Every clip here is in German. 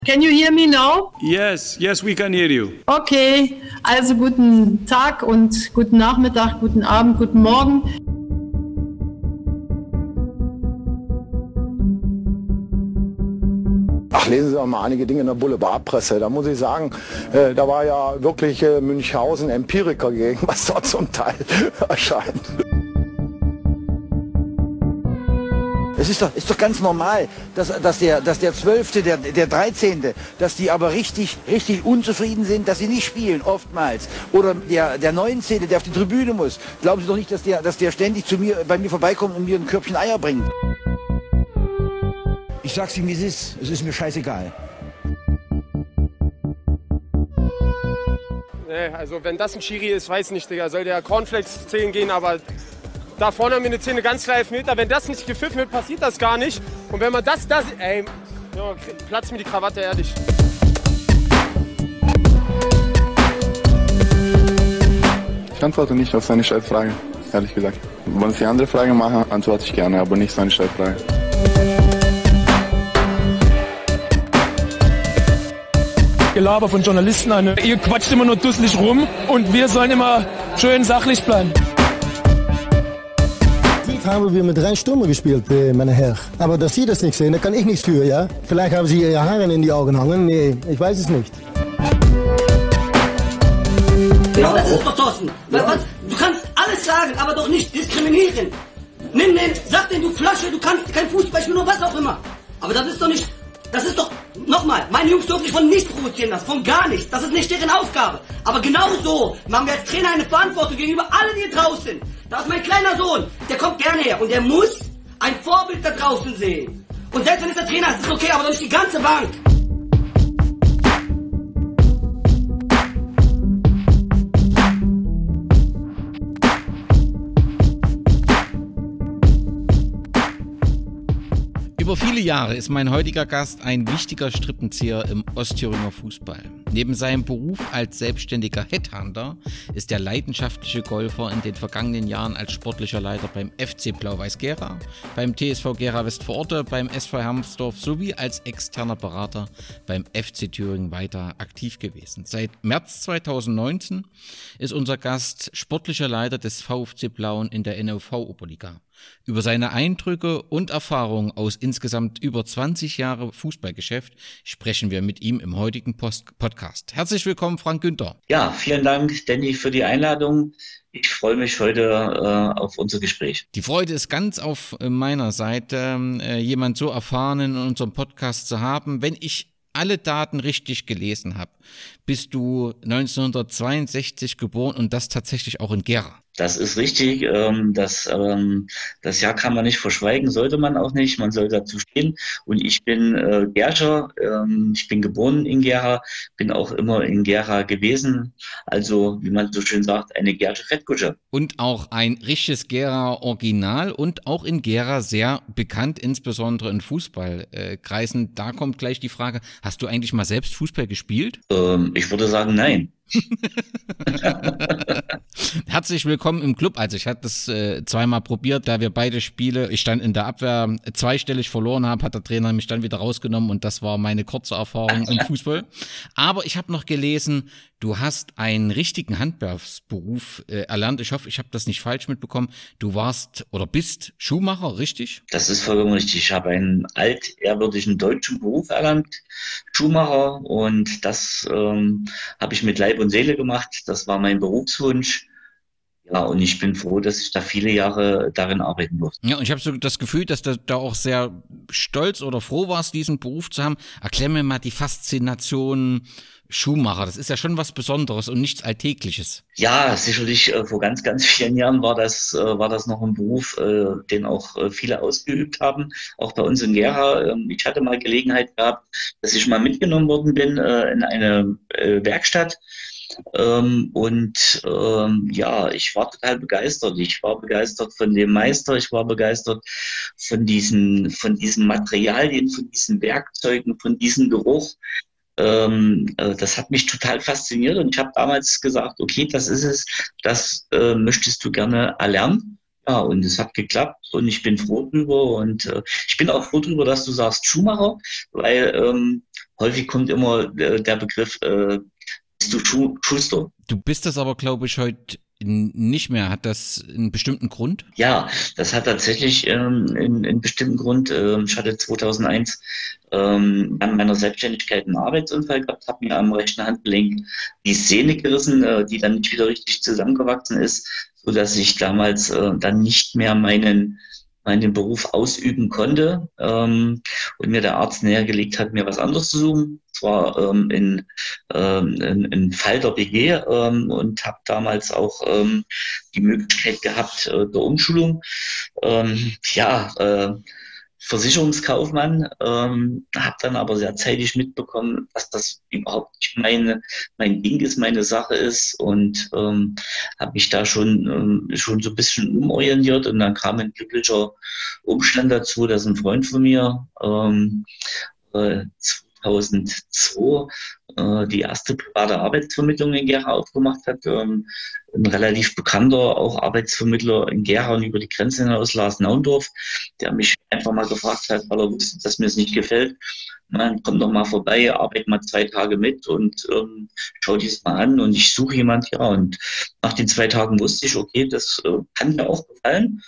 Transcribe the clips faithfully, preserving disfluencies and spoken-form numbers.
Can you hear me now? Yes, yes, we can hear you. Okay, also guten Tag und guten Nachmittag, guten Abend, guten Morgen. Ach, lesen Sie doch mal einige Dinge in der Boulevardpresse. Da muss ich sagen, äh, da war ja wirklich äh, Münchhausen Empiriker gegen, was dort zum Teil erscheint. Es ist doch, ist doch ganz normal, dass, dass der, dass der Zwölfte, der, der Dreizehnte, dass die aber richtig, richtig unzufrieden sind, dass sie nicht spielen, oftmals. Oder der, der Neunzehnte, der auf die Tribüne muss. Glauben Sie doch nicht, dass der, dass der ständig zu mir, bei mir vorbeikommt und mir ein Körbchen Eier bringt. Ich sag's ihm, wie es ist. Es ist mir scheißegal. Nee, also wenn das ein Schiri ist, weiß nicht, Digga. Soll der Cornflakes zählen gehen, aber da vorne haben wir eine Szene, ganz klar Elfmeter. Wenn das nicht gepfiffen wird, passiert das gar nicht. Und wenn man das, das, ey, ja, platzt mir die Krawatte, ehrlich. Ich antworte nicht auf seine Scheißfrage, ehrlich gesagt. Wenn Sie andere Fragen machen, antworte ich gerne, aber nicht seine Scheißfrage. Gelaber von Journalisten an. Ihr quatscht immer nur dusselig rum und wir sollen immer schön sachlich bleiben. Haben wir mit drei Stürmer gespielt, meine Herren. Aber dass Sie das nicht sehen, da kann ich nichts für, ja? Vielleicht haben Sie Ihre Haare in die Augen hängen. Nee, ich weiß es nicht. Genau das ist es doch, Thorsten. Ja. Du kannst alles sagen, aber doch nicht diskriminieren. Nimm den, sag den, du Flasche, du kannst kein Fußball spielen oder was auch immer. Aber das ist doch nicht, das ist doch, nochmal, meine Jungs dürfen sich von nichts provozieren lassen, von gar nichts. Das ist nicht deren Aufgabe. Aber genau so haben wir als Trainer eine Verantwortung gegenüber allen, die hier draußen sind. Da ist mein kleiner Sohn, der kommt gerne her und der muss ein Vorbild da draußen sehen. Und selbst wenn es der Trainer ist, ist es okay, aber doch nicht die ganze Bank. Über viele Jahre ist mein heutiger Gast ein wichtiger Strippenzieher im Ostthüringer Fußball. Neben seinem Beruf als selbstständiger Headhunter ist er leidenschaftliche Golfer in den vergangenen Jahren als sportlicher Leiter beim F C Blau-Weiß Gera, beim T S V Gera Westvororte, beim S V Hermsdorf sowie als externer Berater beim F C Thüringen weiter aktiv gewesen. Seit März zweitausendneunzehn ist unser Gast sportlicher Leiter des VfC Blauen in der N O V-Oberliga. Über seine Eindrücke und Erfahrungen aus insgesamt über zwanzig Jahre Fußballgeschäft sprechen wir mit ihm im heutigen Post- Podcast. Herzlich willkommen, Frank Günther. Ja, vielen Dank, Danny, für die Einladung. Ich freue mich heute äh, auf unser Gespräch. Die Freude ist ganz auf meiner Seite, äh, jemand so erfahren in unserem Podcast zu haben. Wenn ich alle Daten richtig gelesen habe, bist du neunzehnhundertzweiundsechzig geboren und das tatsächlich auch in Gera. Das ist richtig. Ähm, das, ähm, das Jahr kann man nicht verschweigen, sollte man auch nicht. Man soll dazu stehen. Und ich bin äh, Gerscher. Ähm, ich bin geboren in Gera, bin auch immer in Gera gewesen. Also, wie man so schön sagt, eine Gersche Fettkutsche. Und auch ein richtiges Gera-Original und auch in Gera sehr bekannt, insbesondere in Fußballkreisen. Da kommt gleich die Frage, hast du eigentlich mal selbst Fußball gespielt? Ähm, ich würde sagen, nein. Herzlich willkommen im Club. Also ich hatte das äh, zweimal probiert, da wir beide Spiele, ich stand in der Abwehr, zweistellig verloren habe, hat der Trainer mich dann wieder rausgenommen und das war meine kurze Erfahrung im Fußball. Aber ich habe noch gelesen, du hast einen richtigen Handwerksberuf äh, erlernt. Ich hoffe, ich habe das nicht falsch mitbekommen. Du warst oder bist Schuhmacher, richtig? Das ist vollkommen richtig. Ich habe einen altehrwürdigen deutschen Beruf erlernt, Schuhmacher, und das ähm, habe ich mit Leib und Seele gemacht. Das war mein Berufswunsch. Ja, und ich bin froh, dass ich da viele Jahre darin arbeiten durfte. Ja, und ich habe so das Gefühl, dass du da auch sehr stolz oder froh warst, diesen Beruf zu haben. Erklär mir mal die Faszination Schuhmacher. Das ist ja schon was Besonderes und nichts Alltägliches. Ja, sicherlich äh, vor ganz, ganz vielen Jahren war das, äh, war das noch ein Beruf, äh, den auch äh, viele ausgeübt haben, auch bei uns in Gera. Ähm, ich hatte mal Gelegenheit gehabt, dass ich mal mitgenommen worden bin äh, in eine äh, Werkstatt. Ähm, und ähm, ja, ich war total begeistert. Ich war begeistert von dem Meister, ich war begeistert von diesen, von diesen Materialien, von diesen Werkzeugen, von diesem Geruch. Ähm, äh, das hat mich total fasziniert und ich habe damals gesagt, okay, das ist es, das äh, möchtest du gerne erlernen. Ja, und es hat geklappt und ich bin froh drüber und äh, ich bin auch froh drüber, dass du sagst Schuhmacher, weil ähm, häufig kommt immer äh, der Begriff, äh, bist du Schuh Schuster? Du bist das aber, glaube ich, heute nicht mehr. Hat das einen bestimmten Grund? Ja, das hat tatsächlich ähm, einen, einen bestimmten Grund. Ähm, ich hatte zweitausendeins ähm, an meiner Selbstständigkeit einen Arbeitsunfall gehabt, habe mir am rechten Handgelenk die Sehne gerissen, äh, die dann nicht wieder richtig zusammengewachsen ist, so dass ich damals äh, dann nicht mehr meinen meinen Beruf ausüben konnte ähm, und mir der Arzt nähergelegt hat, mir was anderes zu suchen. Zwar ähm, in, ähm, in, in Fall der B G ähm, und habe damals auch ähm, die Möglichkeit gehabt äh, der Umschulung. Ähm, ja, äh, Versicherungskaufmann, ähm, habe dann aber sehr zeitig mitbekommen, dass das überhaupt nicht meine, mein Ding ist, meine Sache ist und ähm, habe mich da schon, ähm, schon so ein bisschen umorientiert und dann kam ein glücklicher Umstand dazu, dass ein Freund von mir ähm, äh, zweitausendzwei äh, die erste private Arbeitsvermittlung in Gera aufgemacht hat. Ähm, ein relativ bekannter auch Arbeitsvermittler in Gera und über die Grenze hinaus, Lars Naundorf, der mich einfach mal gefragt hat, weil er wusste, dass mir es nicht gefällt. Man kommt doch mal vorbei, arbeite mal zwei Tage mit und ähm, schau dies mal an und ich suche jemand, ja. Und nach den zwei Tagen wusste ich, okay, das äh, kann mir auch gefallen.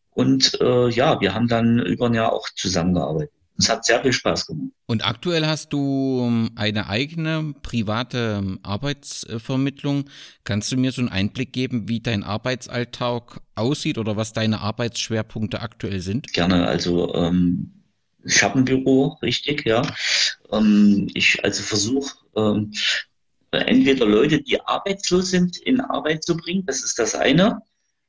Und äh, ja, wir haben dann über ein Jahr auch zusammengearbeitet. Es hat sehr viel Spaß gemacht. Und aktuell hast du eine eigene private Arbeitsvermittlung. Kannst du mir so einen Einblick geben, wie dein Arbeitsalltag aussieht oder was deine Arbeitsschwerpunkte aktuell sind? Gerne, also ähm, ich habe ein Büro, richtig, ja. Ähm, ich also versuche ähm, entweder Leute, die arbeitslos sind, in Arbeit zu bringen, das ist das eine.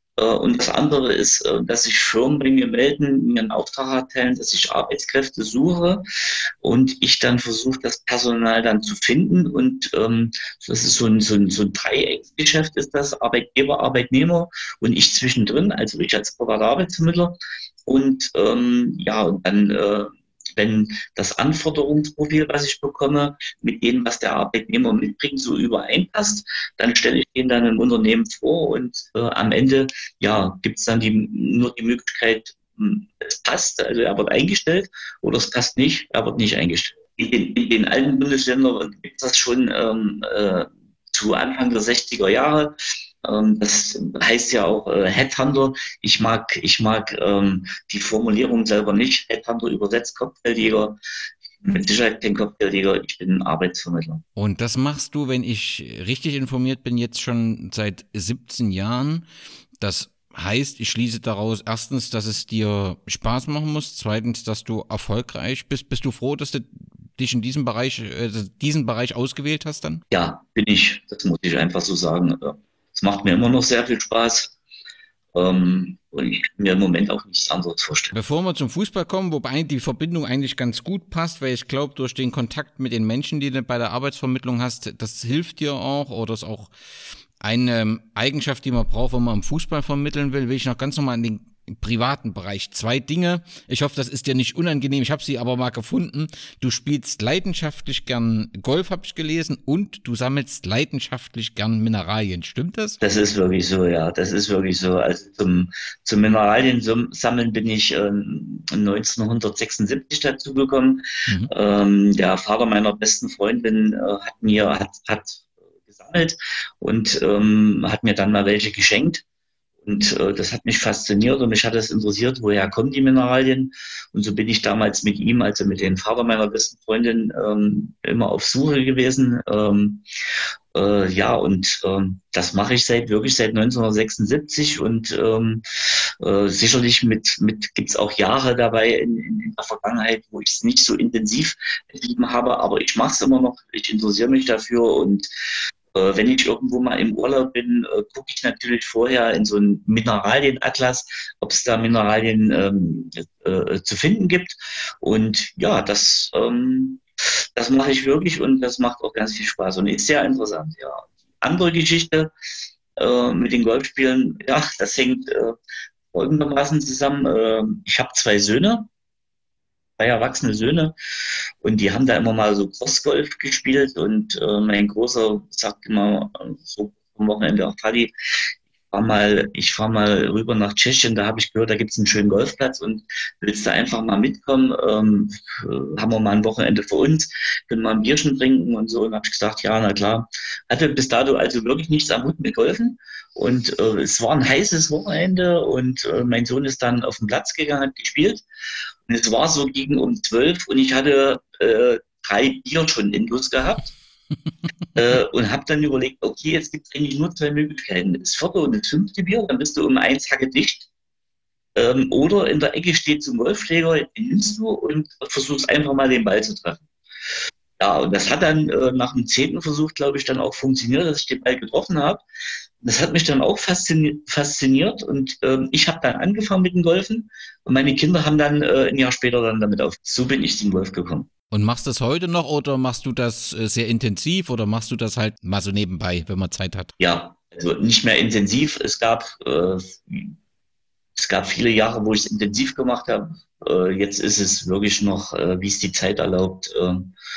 Und das andere ist, dass sich Firmen bei mir melden, mir einen Auftrag erteilen, dass ich Arbeitskräfte suche und ich dann versuche, das Personal dann zu finden. Und ähm, das ist so ein, so ein, so ein Dreiecksgeschäft ist das, Arbeitgeber, Arbeitnehmer und ich zwischendrin, also ich als privater Arbeitsvermittler. Und ähm, ja, und dann äh, wenn das Anforderungsprofil, was ich bekomme, mit dem, was der Arbeitnehmer mitbringt, so übereinpasst, dann stelle ich den dann im Unternehmen vor und äh, am Ende ja, gibt es dann die, nur die Möglichkeit, es passt, also er wird eingestellt oder es passt nicht, er wird nicht eingestellt. In den, in den alten Bundesländern gibt es das schon ähm, äh, zu Anfang der sechziger Jahre. Das heißt ja auch äh, Headhunter. Ich mag, ich mag ähm, die Formulierung selber nicht. Headhunter übersetzt Kopfgeldjäger. Mit Sicherheit kein Kopfgeldjäger. Ich bin Arbeitsvermittler. Und das machst du, wenn ich richtig informiert bin, jetzt schon seit siebzehn Jahren. Das heißt, ich schließe daraus erstens, dass es dir Spaß machen muss. Zweitens, dass du erfolgreich bist. Bist du froh, dass du dich in diesem Bereich, äh, diesen Bereich ausgewählt hast dann? Ja, bin ich. Das muss ich einfach so sagen. Es macht mir immer noch sehr viel Spaß ähm, und ich kann mir im Moment auch nichts anderes vorstellen. Bevor wir zum Fußball kommen, wobei die Verbindung eigentlich ganz gut passt, weil ich glaube, durch den Kontakt mit den Menschen, die du bei der Arbeitsvermittlung hast, das hilft dir auch oder ist auch eine Eigenschaft, die man braucht, wenn man im Fußball vermitteln will, will ich noch ganz normal an den im privaten Bereich. Zwei Dinge. Ich hoffe, das ist dir nicht unangenehm. Ich habe sie aber mal gefunden. Du spielst leidenschaftlich gern Golf, habe ich gelesen, und du sammelst leidenschaftlich gern Mineralien. Stimmt das? Das ist wirklich so, ja. Das ist wirklich so. Also zum, zum Mineralien sammeln bin ich ähm, neunzehnhundertsechsundsiebzig dazu gekommen. Mhm. Ähm, der Vater meiner besten Freundin äh, hat mir hat, hat gesammelt und ähm, hat mir dann mal welche geschenkt. Und äh, das hat mich fasziniert und mich hat es interessiert, woher kommen die Mineralien. Und so bin ich damals mit ihm, also mit dem Vater meiner besten Freundin, ähm, immer auf Suche gewesen. Ähm, äh, ja, und ähm, das mache ich seit wirklich seit neunzehnhundertsechsundsiebzig und ähm, äh, sicherlich mit, mit gibt es auch Jahre dabei in, in der Vergangenheit, wo ich es nicht so intensiv betrieben habe, aber ich mache es immer noch, ich interessiere mich dafür und wenn ich irgendwo mal im Urlaub bin, gucke ich natürlich vorher in so einen Mineralienatlas, ob es da Mineralien ähm, äh, zu finden gibt. Und ja, das, ähm, das mache ich wirklich und das macht auch ganz viel Spaß und ist sehr interessant. Ja. Andere Geschichte äh, mit den Golfspielen, ja, das hängt äh, folgendermaßen zusammen. Äh, ich habe zwei Söhne. Zwei erwachsene Söhne und die haben da immer mal so Crossgolf gespielt und äh, mein Großer sagt immer so am Wochenende auch, Fadi, ich fahr mal, ich fahre mal rüber nach Tschechien, da habe ich gehört, da gibt es einen schönen Golfplatz und willst du einfach mal mitkommen? Ähm, haben wir mal ein Wochenende für uns, können mal ein Bierchen trinken und so. Und habe ich gesagt, ja, na klar. Hatte bis dato also wirklich nichts am Hut mit Golfen. Und äh, es war ein heißes Wochenende und äh, mein Sohn ist dann auf den Platz gegangen, hat gespielt. Und es war so gegen um zwölf und ich hatte äh, drei Bier schon in Lust gehabt. äh, und habe dann überlegt, okay, jetzt gibt es eigentlich nur zwei Möglichkeiten. Das vierte und das fünfte Bier, dann bist du um eins Hacke dicht. Ähm, oder in der Ecke steht zum Golfschläger, den nimmst du und versuchst einfach mal den Ball zu treffen. Ja, und das hat dann äh, nach dem zehnten Versuch, glaube ich, dann auch funktioniert, dass ich den Ball getroffen habe. Das hat mich dann auch fasziniert, fasziniert und ähm, ich habe dann angefangen mit dem Golfen und meine Kinder haben dann äh, ein Jahr später dann damit auf. So bin ich zum Golf gekommen. Und machst du das heute noch oder machst du das sehr intensiv oder machst du das halt mal so nebenbei, wenn man Zeit hat? Ja, also nicht mehr intensiv. Es gab, äh, es gab viele Jahre, wo ich es intensiv gemacht habe. Äh, jetzt ist es wirklich noch, äh, wie es die Zeit erlaubt, äh,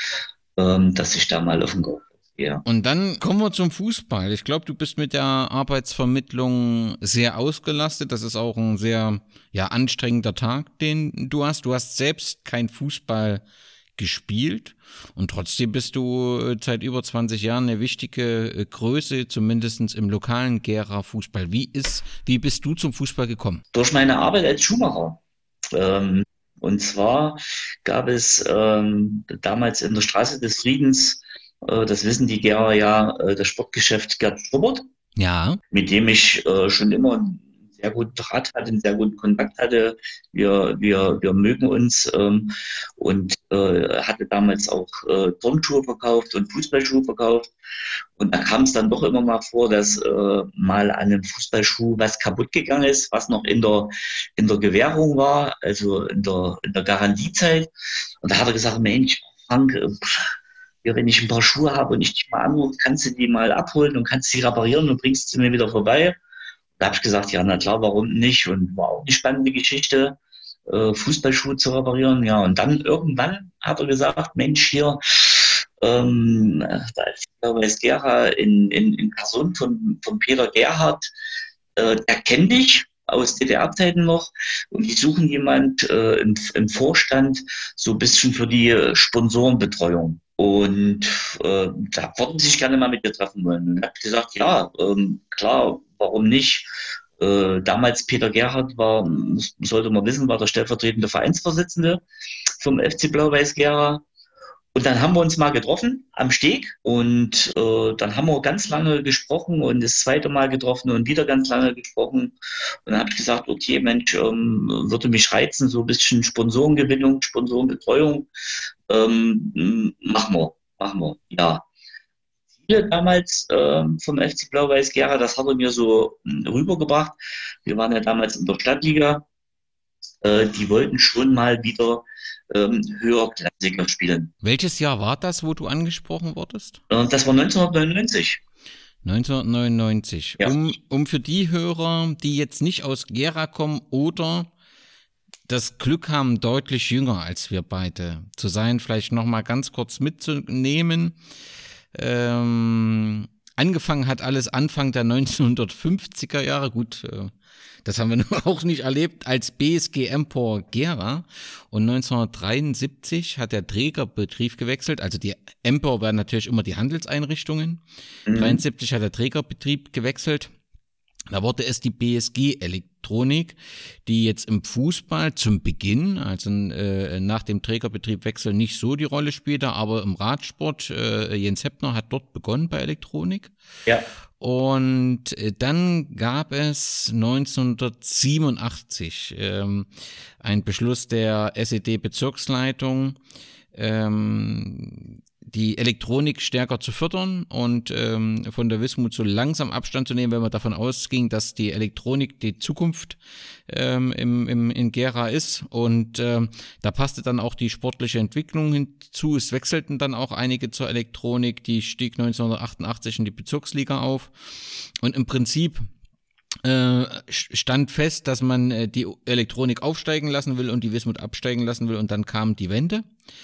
äh, dass ich da mal auf den Golf gehe. Und dann kommen wir zum Fußball. Ich glaube, du bist mit der Arbeitsvermittlung sehr ausgelastet. Das ist auch ein sehr ja, anstrengender Tag, den du hast. Du hast selbst kein Fußball gespielt und trotzdem bist du seit über zwanzig Jahren eine wichtige Größe, zumindest im lokalen Gera-Fußball. Wie ist, wie bist du zum Fußball gekommen? Durch meine Arbeit als Schuhmacher. Ähm, und zwar gab es ähm, damals in der Straße des Friedens, äh, das wissen die Gera ja, äh, das Sportgeschäft Gerd Schubert. Ja. Mit dem ich äh, schon immer sehr guten Draht hatte, einen sehr guten Kontakt hatte. Wir, wir, wir mögen uns ähm, und äh, hatte damals auch äh, Turnschuhe verkauft und Fußballschuhe verkauft. Und da kam es dann doch immer mal vor, dass äh, mal an einem Fußballschuh was kaputt gegangen ist, was noch in der, in der Gewährung war, also in der, in der Garantiezeit. Und da hat er gesagt, Mensch, Frank, äh, ja, wenn ich ein paar Schuhe habe und ich dich mal anrufe, kannst du die mal abholen und kannst sie reparieren und bringst sie mir wieder vorbei. Da habe ich gesagt, ja, na klar, warum nicht? Und war auch eine spannende Geschichte, äh, Fußballschuhe zu reparieren. Ja, und dann irgendwann hat er gesagt, Mensch, hier, ähm, da ist, glaube ich, Gera in, in, in Person von, von Peter Gerhardt, äh, der kennt dich aus D D R-Zeiten noch und die suchen jemand äh, im, im Vorstand so ein bisschen für die Sponsorenbetreuung. Und äh, da wollten sie sich gerne mal mit dir treffen wollen. Und er hat gesagt, ja, ähm, klar, warum nicht? Äh, damals Peter Gerhardt war, sollte man wissen, war der stellvertretende Vereinsvorsitzende vom F C Blau-Weiß Gera. Und dann haben wir uns mal getroffen am Steg und äh, dann haben wir ganz lange gesprochen und das zweite Mal getroffen und wieder ganz lange gesprochen. Und dann habe ich gesagt, okay, Mensch, ähm, würde mich reizen, so ein bisschen Sponsorengewinnung, Sponsorenbetreuung. Ähm, machen wir, machen wir, ja. Ziele damals ähm, vom F C Blau-Weiß Gera, das hat er mir so mh, rübergebracht. Wir waren ja damals in der Stadtliga. Äh, die wollten schon mal wieder ähm, höherklassiger spielen. Welches Jahr war das, wo du angesprochen wurdest? Äh, das war neunzehnhundertneunundneunzig. neunzehnhundertneunundneunzig. Ja. Um, um für die Hörer, die jetzt nicht aus Gera kommen oder das Glück haben, deutlich jünger als wir beide zu sein, vielleicht nochmal ganz kurz mitzunehmen. Ähm, angefangen hat alles Anfang der neunzehnhundertfünfziger Jahre, gut, äh, das haben wir nur auch nicht erlebt, als B S G Empor Gera und neunzehnhundertdreiundsiebzig hat der Trägerbetrieb gewechselt, also die Empor waren natürlich immer die Handelseinrichtungen, mhm. dreiundsiebzig hat der Trägerbetrieb gewechselt. Da wurde es die B S G Elektronik, die jetzt im Fußball zum Beginn, also äh, nach dem Trägerbetriebwechsel nicht so die Rolle spielte, aber im Radsport, äh, Jens Heppner hat dort begonnen bei Elektronik. Ja. Und äh, dann gab es neunzehnhundertsiebenundachtzig ähm, einen Beschluss der S E D-Bezirksleitung, ähm, die Elektronik stärker zu fördern und ähm, von der Wismut so langsam Abstand zu nehmen, wenn man davon ausging, dass die Elektronik die Zukunft ähm, im, im, in Gera ist. Und ähm, da passte dann auch die sportliche Entwicklung hinzu. Es wechselten dann auch einige zur Elektronik. Die stieg neunzehnhundertachtundachtzig in die Bezirksliga auf. Und im Prinzip äh, stand fest, dass man äh, die Elektronik aufsteigen lassen will und die Wismut absteigen lassen will. Und dann kam die Wende.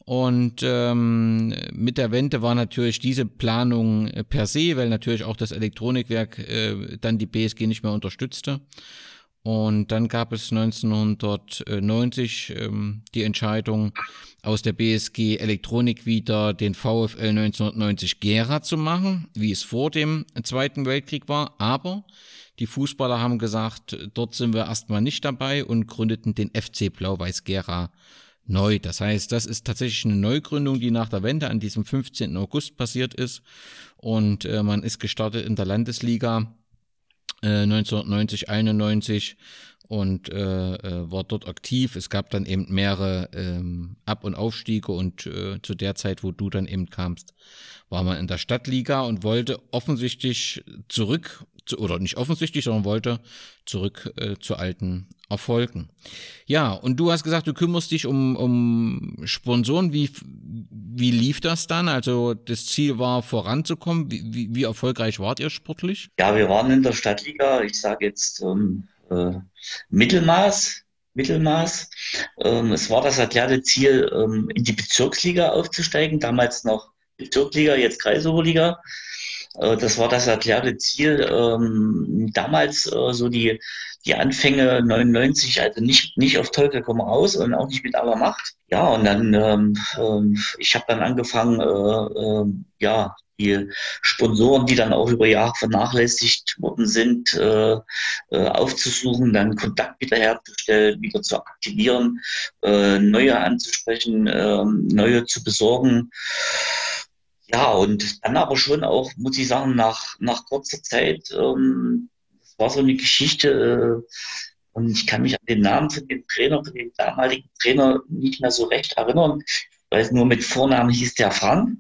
Und ähm, mit der Wende war natürlich diese Planung äh, per se, weil natürlich auch das Elektronikwerk äh, dann die B S G nicht mehr unterstützte. Und dann gab es neunzehnhundertneunzig ähm, die Entscheidung, aus der B S G Elektronik wieder den VfL neunzehnhundertneunzig Gera zu machen, wie es vor dem Zweiten Weltkrieg war. Aber die Fußballer haben gesagt, dort sind wir erstmal nicht dabei und gründeten den F C Blau-Weiß Gera neu. Das heißt, das ist tatsächlich eine Neugründung, die nach der Wende an diesem fünfzehnten August passiert ist. Und äh, man ist gestartet in der Landesliga äh, neunzehnhundertneunzig, einundneunzig und äh, äh, war dort aktiv. Es gab dann eben mehrere ähm, Ab- und Aufstiege und äh, zu der Zeit, wo du dann eben kamst, war man in der Stadtliga und wollte offensichtlich zurück, zu, oder nicht offensichtlich, sondern wollte zurück äh, zu alten Erfolgen. Ja, und du hast gesagt, du kümmerst dich um, um Sponsoren. Wie, wie lief das dann? Also das Ziel war, voranzukommen. Wie, wie, wie erfolgreich wart ihr sportlich? Ja, wir waren in der Stadtliga, ich sage jetzt ähm, äh, Mittelmaß. Mittelmaß. Ähm, es war das erklärte Ziel, ähm, in die Bezirksliga aufzusteigen, damals noch Bezirksliga, jetzt Kreisoberliga. Äh, das war das erklärte Ziel. Ähm, damals äh, so die, die Anfänge neunundneunzig, also nicht, nicht auf Teufel komm raus und auch nicht mit aller Macht. Ja, und dann, ähm, ähm, ich habe dann angefangen, äh, äh, ja, die Sponsoren, die dann auch über Jahre vernachlässigt worden sind, äh, äh, aufzusuchen, dann Kontakt wiederherzustellen, wieder zu aktivieren, äh, neue anzusprechen, äh, neue zu besorgen. Ja, und dann aber schon auch, muss ich sagen, nach, nach kurzer Zeit, ähm, das war so eine Geschichte, äh, und ich kann mich an den Namen von dem Trainer, von dem damaligen Trainer nicht mehr so recht erinnern, weil es nur mit Vornamen hieß der Frank.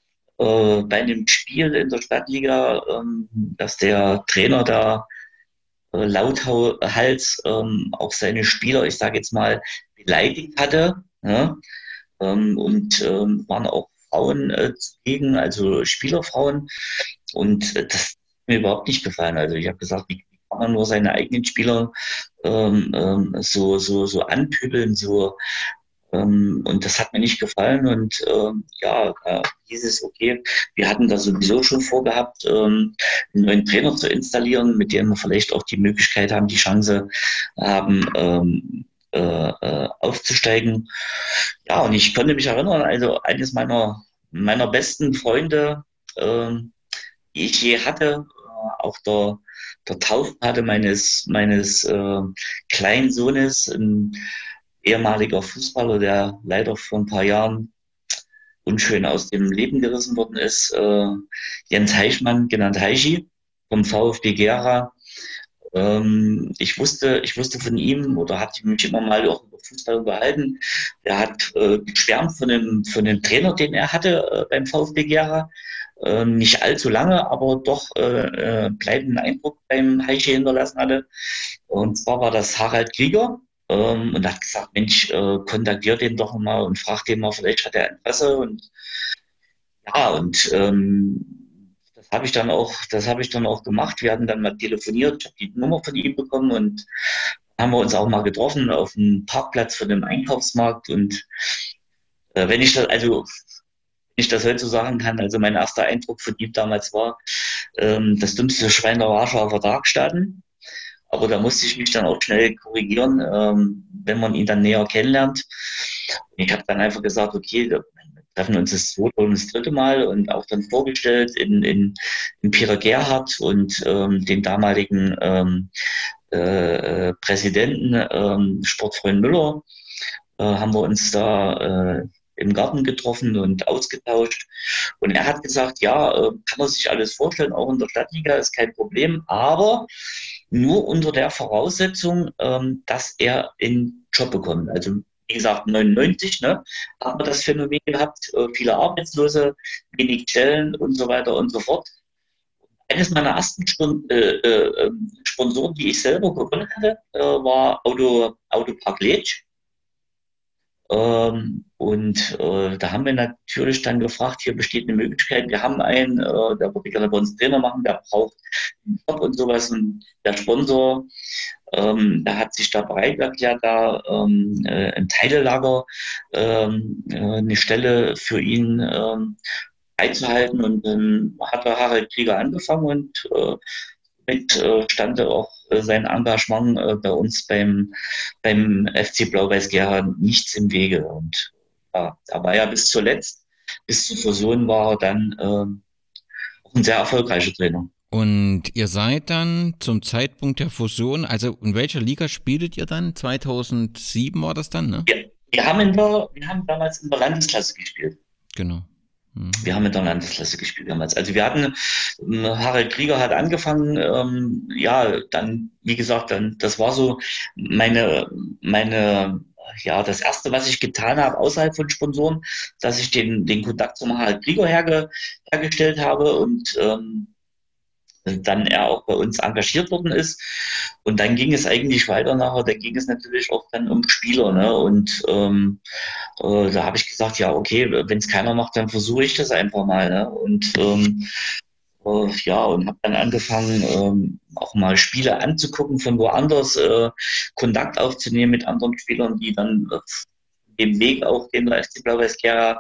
Äh, bei einem Spiel in der Stadtliga, ähm, dass der Trainer da äh, lauthals ähm, auch seine Spieler, ich sage jetzt mal, beleidigt hatte. Ja? Ähm, und ähm, waren auch Frauen äh, zugegen, also Spielerfrauen. Und äh, das hat mir überhaupt nicht gefallen. Also ich habe gesagt, wie kann man nur seine eigenen Spieler ähm, ähm, so, so, so anpöbeln, so. Ähm, und das hat mir nicht gefallen. Und ähm, ja, da hieß es, okay, wir hatten da sowieso schon vorgehabt, ähm, einen neuen Trainer zu installieren, mit dem wir vielleicht auch die Möglichkeit haben, die Chance haben, ähm, äh, äh, aufzusteigen. Ja, und ich konnte mich erinnern, also eines meiner, meiner besten Freunde, ähm, die ich je hatte, äh, auch der, der Taufpate meines, meines äh, kleinen Sohnes, ein ehemaliger Fußballer, der leider vor ein paar Jahren unschön aus dem Leben gerissen worden ist, äh, Jens Heichmann, genannt Heichi, vom VfB Gera. Ähm, ich wusste, ich wusste von ihm oder hatte mich immer mal auch über Fußball unterhalten. Er hat äh, geschwärmt von dem, von dem Trainer, den er hatte äh, beim VfB Gera. Äh, nicht allzu lange, aber doch äh, äh, bleibenden Eindruck beim Heichi hinterlassen hatte. Und zwar war das Harald Krieger. Ähm, und er hat gesagt, Mensch, äh, kontaktier den doch mal und frag den mal, vielleicht hat er Interesse. Und ja, und ähm, das habe ich dann auch, das habe ich dann auch gemacht. Wir hatten dann mal telefoniert, ich habe die Nummer von ihm bekommen und haben wir uns auch mal getroffen auf dem Parkplatz von dem Einkaufsmarkt. Und äh, wenn ich das, also wenn ich das heute so sagen kann, also mein erster Eindruck von ihm damals war, ähm, das dümmste Schwein der Warschauer Vertragsstaaten. Aber da musste ich mich dann auch schnell korrigieren, ähm, wenn man ihn dann näher kennenlernt. Ich habe dann einfach gesagt, okay, wir treffen uns das zweite und das dritte Mal und auch dann vorgestellt in, in, in Peter Gerhardt und ähm, den damaligen ähm, äh, Präsidenten, ähm, Sportfreund Müller, äh, haben wir uns da äh, im Garten getroffen und ausgetauscht. Und er hat gesagt, ja, äh, kann man sich alles vorstellen, auch in der Stadtliga ist kein Problem, aber nur unter der Voraussetzung, ähm, dass er einen Job bekommt. Also wie gesagt, neunundneunzig, ne, haben wir das Phänomen gehabt, äh, viele Arbeitslose, wenig Stellen und so weiter und so fort. Eines meiner ersten Spon äh, äh, Sponsoren, die ich selber gewonnen hatte, äh, war Auto, Autopark Letsch. Ähm, und äh, da haben wir natürlich dann gefragt, hier besteht eine Möglichkeit, wir haben einen, äh, der würde gerne bei uns Trainer machen, der braucht einen Job und sowas. Und der Sponsor Ähm, da hat sich der Breitberg ja da ähm, äh, im Teilelager ähm, äh, eine Stelle für ihn ähm, einzuhalten. Und dann hat der Harald Krieger angefangen und äh, mit äh, stand auch äh, sein Engagement äh, bei uns beim, beim F C Blau-Weiß Gera nichts im Wege. Und ja, da war ja bis zuletzt, bis zur Fusion war er dann äh, auch ein sehr erfolgreicher Trainer. Und ihr seid dann zum Zeitpunkt der Fusion, also in welcher Liga spieltet ihr dann? zweitausendsieben war das dann, ne? Ja, wir haben, in der, wir haben damals in der Landesklasse gespielt. Genau. Hm. Wir haben in der Landesklasse gespielt damals. Also wir hatten, ähm, Harald Krieger hat angefangen, ähm, ja, dann, wie gesagt, dann, das war so meine, meine, ja, das erste, was ich getan habe außerhalb von Sponsoren, dass ich den, den Kontakt zum Harald Krieger herge, hergestellt habe und ähm, dann er auch bei uns engagiert worden ist. Und dann ging es eigentlich weiter nachher, da ging es natürlich auch dann um Spieler. Ne? Und ähm, äh, da habe ich gesagt, ja, okay, wenn es keiner macht, dann versuche ich das einfach mal. Ne? Und ähm, äh, ja, und habe dann angefangen, ähm, auch mal Spiele anzugucken von woanders, äh, Kontakt aufzunehmen mit anderen Spielern, die dann äh, den Weg auch, den der F C Blau-Weiß Gera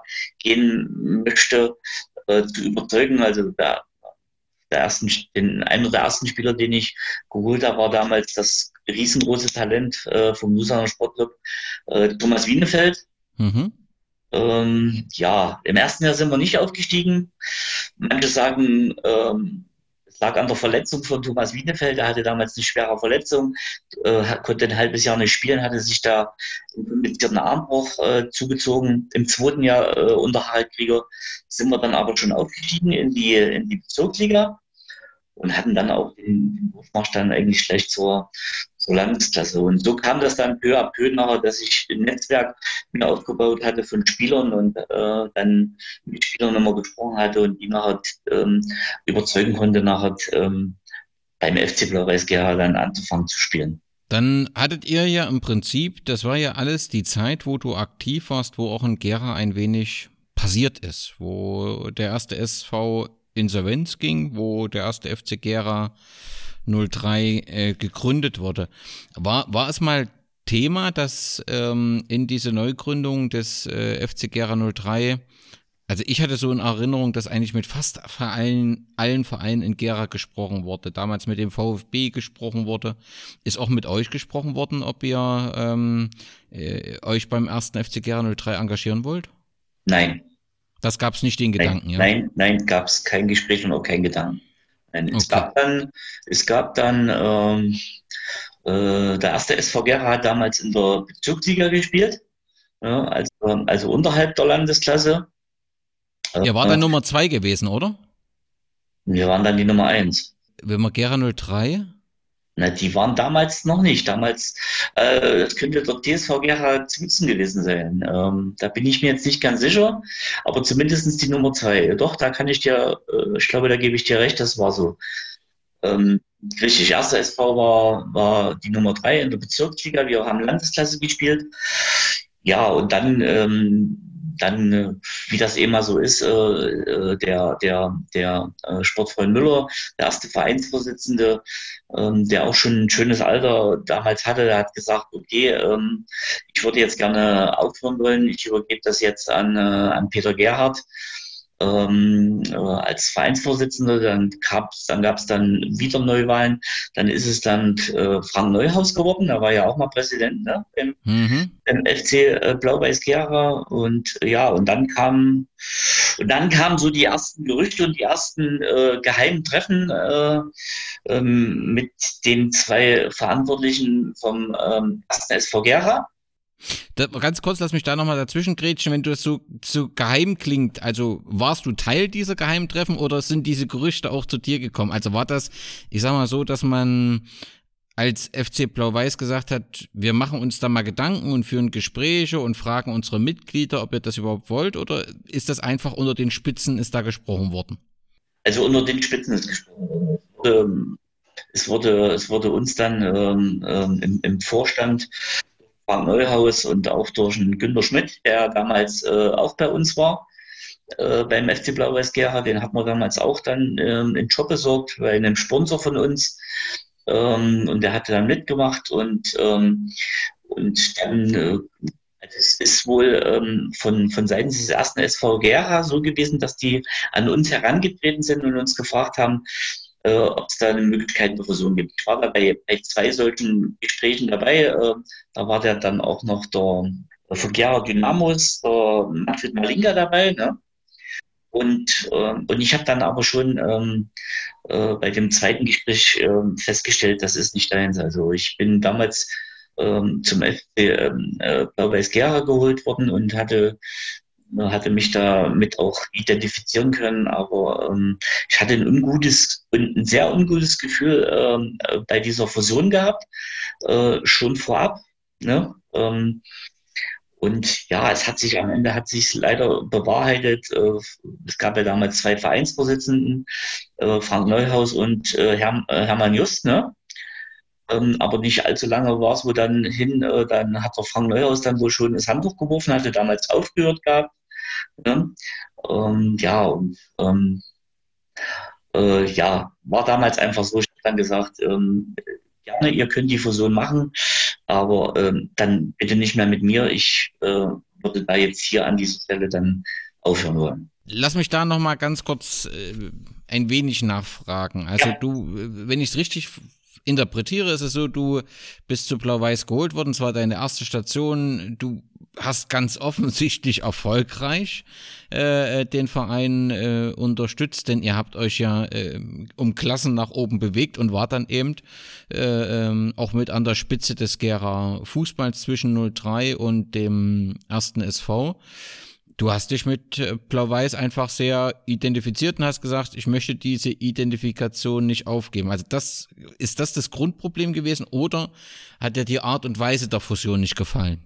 gehen möchte, äh, zu überzeugen. Also da Der ersten, den, einer der ersten Spieler, den ich geholt habe, war damals das riesengroße Talent äh, vom Lusaner Sportclub, äh, Thomas Wienefeld. Mhm. Ähm, ja, im ersten Jahr sind wir nicht aufgestiegen. Manche sagen, ähm, es lag an der Verletzung von Thomas Wienefeld. Er hatte damals eine schwere Verletzung, äh, konnte ein halbes Jahr nicht spielen, hatte sich da einen komplizierten Armbruch äh, zugezogen. Im zweiten Jahr äh, unter Harald Krieger sind wir dann aber schon aufgestiegen in die, in die Bezirksliga. Und hatten dann auch den, den Durchmarsch dann eigentlich gleich zur, zur Landesklasse. Und so kam das dann peu à peu nachher, dass ich ein Netzwerk mir aufgebaut hatte von Spielern und äh, dann mit Spielern immer gesprochen hatte und die nachher ähm, überzeugen konnte, nachher ähm, beim F C Blau-Weiß Gera dann anzufangen zu spielen. Dann hattet ihr ja im Prinzip, das war ja alles die Zeit, wo du aktiv warst, wo auch in Gera ein wenig passiert ist, wo der erste S V Insolvenz ging, wo der erste F C Gera null drei äh, gegründet wurde. War, war es mal Thema, dass ähm, in diese Neugründung des äh, F C Gera null drei, also ich hatte so in Erinnerung, dass eigentlich mit fast allen, allen Vereinen in Gera gesprochen wurde, damals mit dem VfB gesprochen wurde, ist auch mit euch gesprochen worden, ob ihr ähm, äh, euch beim ersten F C Gera null drei engagieren wollt? Nein. Das gab es nicht den Gedanken, nein, ja? Nein, nein, gab es kein Gespräch und auch keinen Gedanken. Nein, es, Okay. gab dann, es gab dann, ähm, äh, der erste S V Gera hat damals in der Bezirksliga gespielt, ja, also, also unterhalb der Landesklasse. Ihr war dann Nummer zwei gewesen, oder? Wir waren dann die Nummer eins. Wenn wir Gera null drei? Na, die waren damals noch nicht. Damals, äh, das könnte der T S V Gera Zwitzen gewesen sein. Ähm, da bin ich mir jetzt nicht ganz sicher, aber zumindest die Nummer zwei. Doch, da kann ich dir, äh, ich glaube, da gebe ich dir recht, das war so. Ähm, richtig, erster S V war, war die Nummer drei in der Bezirksliga. Wir haben Landesklasse gespielt. Ja, und dann, ähm, dann, äh, wie das eben mal so ist, äh, der, der, der äh, Sportfreund Müller, der erste Vereinsvorsitzende, ähm, der auch schon ein schönes Alter damals hatte, der hat gesagt, okay, ähm, ich würde jetzt gerne aufhören wollen, ich übergebe das jetzt an, äh, an Peter Gerhardt. Ähm, äh, als Vereinsvorsitzender, dann gab's, dann gab es dann wieder Neuwahlen, dann ist es dann äh, Frank Neuhaus geworden, der war ja auch mal Präsident, ne, im, Mhm. im F C äh, Blau-Weiß Gera und äh, ja, und dann kamen und dann kamen so die ersten Gerüchte und die ersten äh, geheimen Treffen äh, ähm, mit den zwei Verantwortlichen vom ähm, ersten S V Gera. Da, ganz kurz, lass mich da nochmal dazwischen grätschen, wenn du das so, so geheim klingt, also warst du Teil dieser Geheimtreffen oder sind diese Gerüchte auch zu dir gekommen? Also war das, ich sag mal so, dass man als F C Blau-Weiß gesagt hat, wir machen uns da mal Gedanken und führen Gespräche und fragen unsere Mitglieder, ob ihr das überhaupt wollt, oder ist das einfach unter den Spitzen, ist da gesprochen worden? Also unter den Spitzen ist gesprochen worden. Es wurde, es wurde uns dann ähm, ähm, im, im Vorstand Frank Neuhaus und auch durch den Günter Schmidt, der damals äh, auch bei uns war, äh, beim F C Blau-Weiß Gera, den hat man damals auch dann ähm, in Job besorgt bei einem Sponsor von uns. ähm, und der hatte dann mitgemacht und, ähm, und dann, äh, also es ist wohl ähm, von, von Seiten des ersten S V Gera so gewesen, dass die an uns herangetreten sind und uns gefragt haben, äh, ob es da eine Möglichkeit der Fusion gibt. Ich war da bei, bei zwei solchen Gesprächen dabei. Äh, da war der dann auch noch der, der von Gera Dynamos, der Manfred Malinga dabei, ne? Und, äh, und ich habe dann aber schon ähm, äh, bei dem zweiten Gespräch äh, festgestellt, das ist nicht deins. Also ich bin damals ähm, zum F C äh, Blau-Weiß Gera geholt worden und hatte, hatte mich damit auch identifizieren können, aber ähm, ich hatte ein ungutes und ein sehr ungutes Gefühl ähm, bei dieser Fusion gehabt, äh, schon vorab. Ne? Ähm, Und ja, es hat sich am Ende hat sich leider bewahrheitet. Äh, es gab ja damals zwei Vereinsvorsitzenden, äh, Frank Neuhaus und äh, Herr, äh, Hermann Just, ne? Ähm, aber nicht allzu lange war es wohl dann hin, äh, dann hat der Frank Neuhaus dann wohl schon das Handtuch geworfen, hatte damals aufgehört gehabt. Ne? Ähm, ja, und ähm, äh, ja, war damals einfach so, ich habe dann gesagt, ähm, gerne, ihr könnt die Fusion machen, aber ähm, dann bitte nicht mehr mit mir. Ich äh, würde da jetzt hier an dieser Stelle dann aufhören wollen. Lass mich da nochmal ganz kurz äh, ein wenig nachfragen. Also Ja. du, wenn ich es richtig interpretiere, ist es so, du bist zu Blau-Weiß geholt worden, zwar deine erste Station, du hast ganz offensichtlich erfolgreich äh, den Verein äh, unterstützt, denn ihr habt euch ja äh, um Klassen nach oben bewegt und wart dann eben äh, ähm, auch mit an der Spitze des Gera Fußballs zwischen null drei und dem ersten S V. Du hast dich mit äh, Blau-Weiß einfach sehr identifiziert und hast gesagt, ich möchte diese Identifikation nicht aufgeben. Also das, ist das das Grundproblem gewesen oder hat dir die Art und Weise der Fusion nicht gefallen?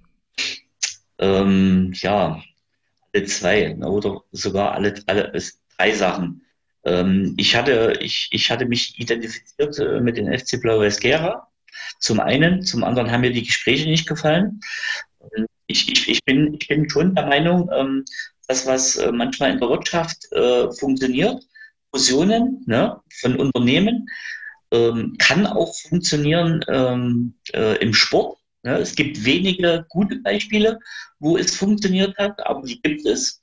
Ähm, ja, alle zwei ne, oder sogar alle, alle es- drei Sachen. Ähm, ich hatte, ich, ich hatte mich identifiziert äh, mit dem F C Blau-Weiß Gera. Zum einen, zum anderen haben mir die Gespräche nicht gefallen. Ähm, Ich, ich, ich bin, ich bin schon der Meinung, ähm, das, was äh, manchmal in der Wirtschaft äh, funktioniert, Fusionen ne, von Unternehmen, ähm, kann auch funktionieren ähm, äh, im Sport. Ne? Es gibt wenige gute Beispiele, wo es funktioniert hat, aber die gibt es.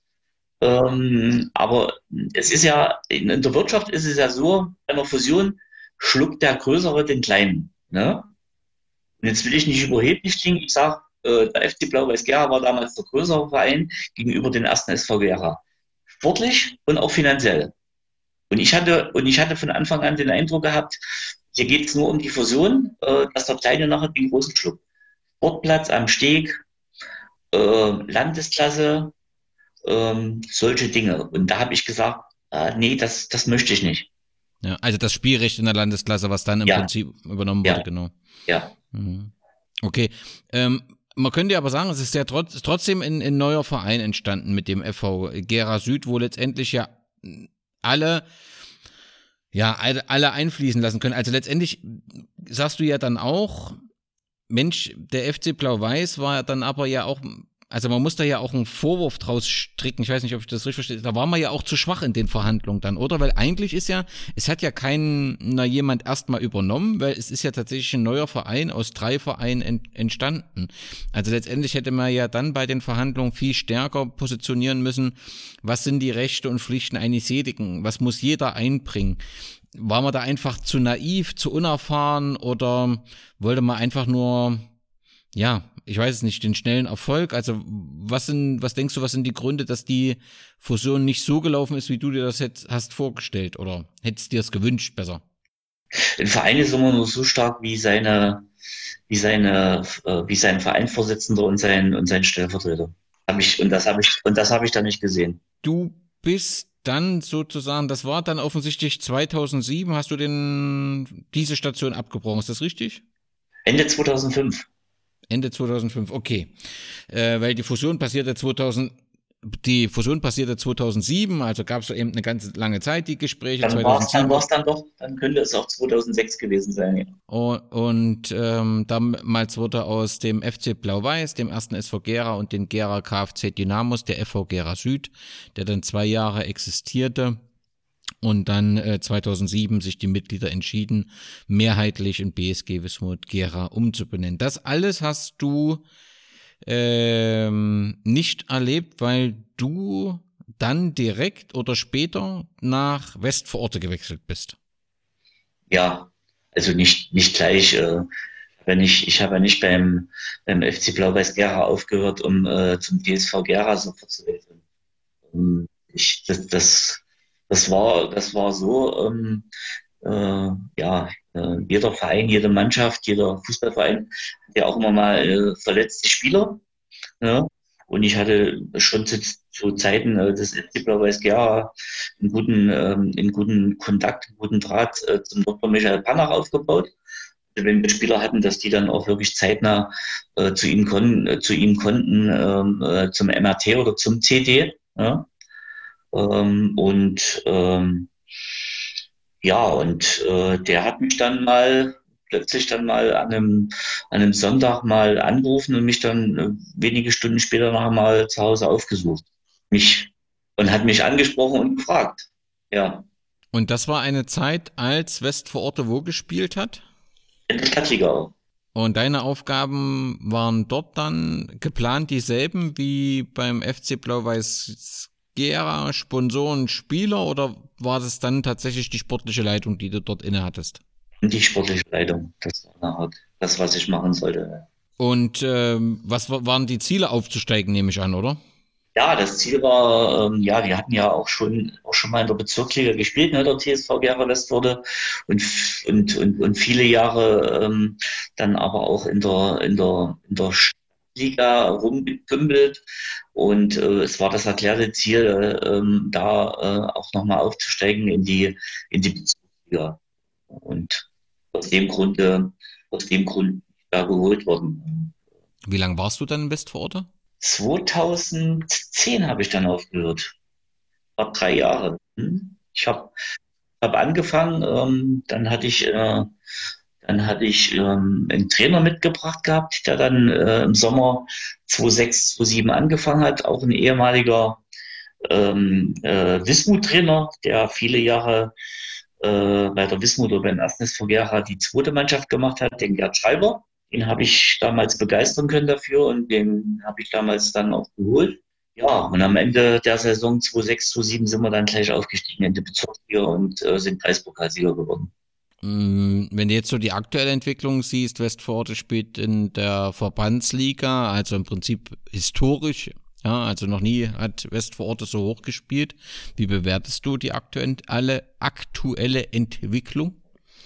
Ähm, aber es ist ja, in, in der Wirtschaft ist es ja so, bei einer Fusion schluckt der Größere den Kleinen. Ne? Und jetzt will ich nicht überheblich klingen, ich sage, äh, der F C Blau-Weiß Gera war damals der größere Verein gegenüber dem ersten S V Gera. Sportlich und auch finanziell. Und ich hatte, und ich hatte von Anfang an den Eindruck gehabt, hier geht es nur um die Fusion, äh, dass der Kleine nachher den Großen schluckt. Sportplatz am Steg, äh, Landesklasse, ähm, solche Dinge. Und da habe ich gesagt, äh, nee, das, das möchte ich nicht. Ja, also das Spielrecht in der Landesklasse, was dann im Ja. Prinzip übernommen wurde, Ja. genau. Ja. Mhm. Okay. Ähm, man könnte ja aber sagen, es ist ja trotz, trotzdem ein, ein neuer Verein entstanden mit dem F V Gera Süd, wo letztendlich ja alle, ja, alle, alle einfließen lassen können. Also letztendlich sagst du ja dann auch, Mensch, der F C Blau-Weiß war dann aber ja auch, also man muss da ja auch einen Vorwurf draus stricken, ich weiß nicht, ob ich das richtig verstehe, da war man ja auch zu schwach in den Verhandlungen dann, oder? Weil eigentlich ist ja, es hat ja kein, na, jemand erstmal übernommen, weil es ist ja tatsächlich ein neuer Verein aus drei Vereinen ent, entstanden. Also letztendlich hätte man ja dann bei den Verhandlungen viel stärker positionieren müssen, was sind die Rechte und Pflichten eines jeden, was muss jeder einbringen. War man da einfach zu naiv, zu unerfahren oder wollte man einfach nur, ja, ich weiß es nicht, den schnellen Erfolg? Also was sind, was denkst du, was sind die Gründe, dass die Fusion nicht so gelaufen ist, wie du dir das jetzt hast vorgestellt oder hättest dir es gewünscht besser? Ein Verein ist immer nur so stark wie seine, wie seine, äh, wie sein Vereinsvorsitzender und sein und sein Stellvertreter. Hab ich, und das habe ich, und das habe ich dann nicht gesehen. Du bist dann sozusagen, das war dann offensichtlich zweitausendsieben, hast du den, diese Station abgebrochen, ist das richtig? Ende zweitausendfünf. Ende zweitausendfünf, okay. Äh, weil die Fusion passierte zweitausend, die Fusion passierte zweitausendsieben, also gab es eben eine ganz lange Zeit, die Gespräche. Dann war es dann, war's dann doch, dann könnte es auch zweitausendsechs gewesen sein. Ja. Und, und ähm, damals wurde aus dem F C Blau-Weiß, dem ersten S V Gera und den Gera K F C Dynamos der F V Gera Süd, der dann zwei Jahre existierte. Und dann äh, zweitausendsieben sich die Mitglieder entschieden, mehrheitlich in B S G Wismut Gera umzubenennen. Das alles hast du ähm, nicht erlebt, weil du dann direkt oder später nach Westfororte gewechselt bist. Ja, also nicht, nicht gleich. Äh, wenn ich, ich habe ja nicht beim, beim F C Blau-Weiß Gera aufgehört, um äh, zum T S V Gera sofort zu wechseln. Ähm, ich, das, das, das war, das war so, ähm, äh, ja, äh, jeder Verein, jede Mannschaft, jeder Fußballverein hat ja auch immer mal äh, verletzte Spieler. Ja? Und ich hatte schon zu, zu Zeiten äh, des F C Blau-Weiß Gera einen guten, ähm, einen guten Kontakt, einen guten Draht äh, zum Doktor Michael Panach aufgebaut. Wenn wir Spieler hatten, dass die dann auch wirklich zeitnah äh, zu ihm kon äh, zu ihm konnten, ähm, äh, zum M R T oder zum C T. Ja? Ähm, und ähm, ja, und äh, der hat mich dann mal plötzlich dann mal an einem, an einem Sonntag mal angerufen und mich dann äh, wenige Stunden später noch mal zu Hause aufgesucht. Mich und hat mich angesprochen und gefragt. Ja. Und das war eine Zeit, als Westfororte wo gespielt hat? In der Stadtliga auch. Und deine Aufgaben waren dort dann geplant dieselben wie beim F C Blau-Weiß Gera, Sponsoren, Spieler, oder war das dann tatsächlich die sportliche Leitung, die du dort inne hattest? Die sportliche Leitung, das war das, was ich machen sollte. Und ähm, was waren die Ziele, aufzusteigen, nehme ich an, oder? Ja, das Ziel war, ähm, ja, wir hatten ja auch schon auch schon mal in der Bezirksliga gespielt, ne, der T S V Gera Westfororte und, und, und, und viele Jahre ähm, dann aber auch in der, in der, in der Liga rumgekümmelt. Und äh, es war das erklärte Ziel, äh, da äh, auch nochmal aufzusteigen in die, in die Bezirksliga. Und aus dem Grunde, aus dem Grund da geholt worden. Wie lange warst du dann in Westfororte? zweitausendzehn habe ich dann aufgehört. War drei Jahre. Ich habe hab angefangen, ähm, dann hatte ich, äh, dann hatte ich ähm, einen Trainer mitgebracht gehabt, der dann äh, im Sommer zweitausendsechs, zweitausendsieben angefangen hat, auch ein ehemaliger ähm, äh, Wismut-Trainer, der viele Jahre äh, bei der Wismut oder beim ersten S V Gera die zweite Mannschaft gemacht hat, den Gerd Schreiber. Den habe ich damals begeistern können dafür und den habe ich damals dann auch geholt. Ja, und am Ende der Saison zweitausendsechs, zweitausendsieben sind wir dann gleich aufgestiegen in die Bezirksliga und äh, sind Kreispokalsieger geworden. Wenn du jetzt so die aktuelle Entwicklung siehst, Westfororte spielt in der Verbandsliga, also im Prinzip historisch, ja, also noch nie hat Westfororte so hoch gespielt. Wie bewertest du die aktuelle, aktuelle Entwicklung?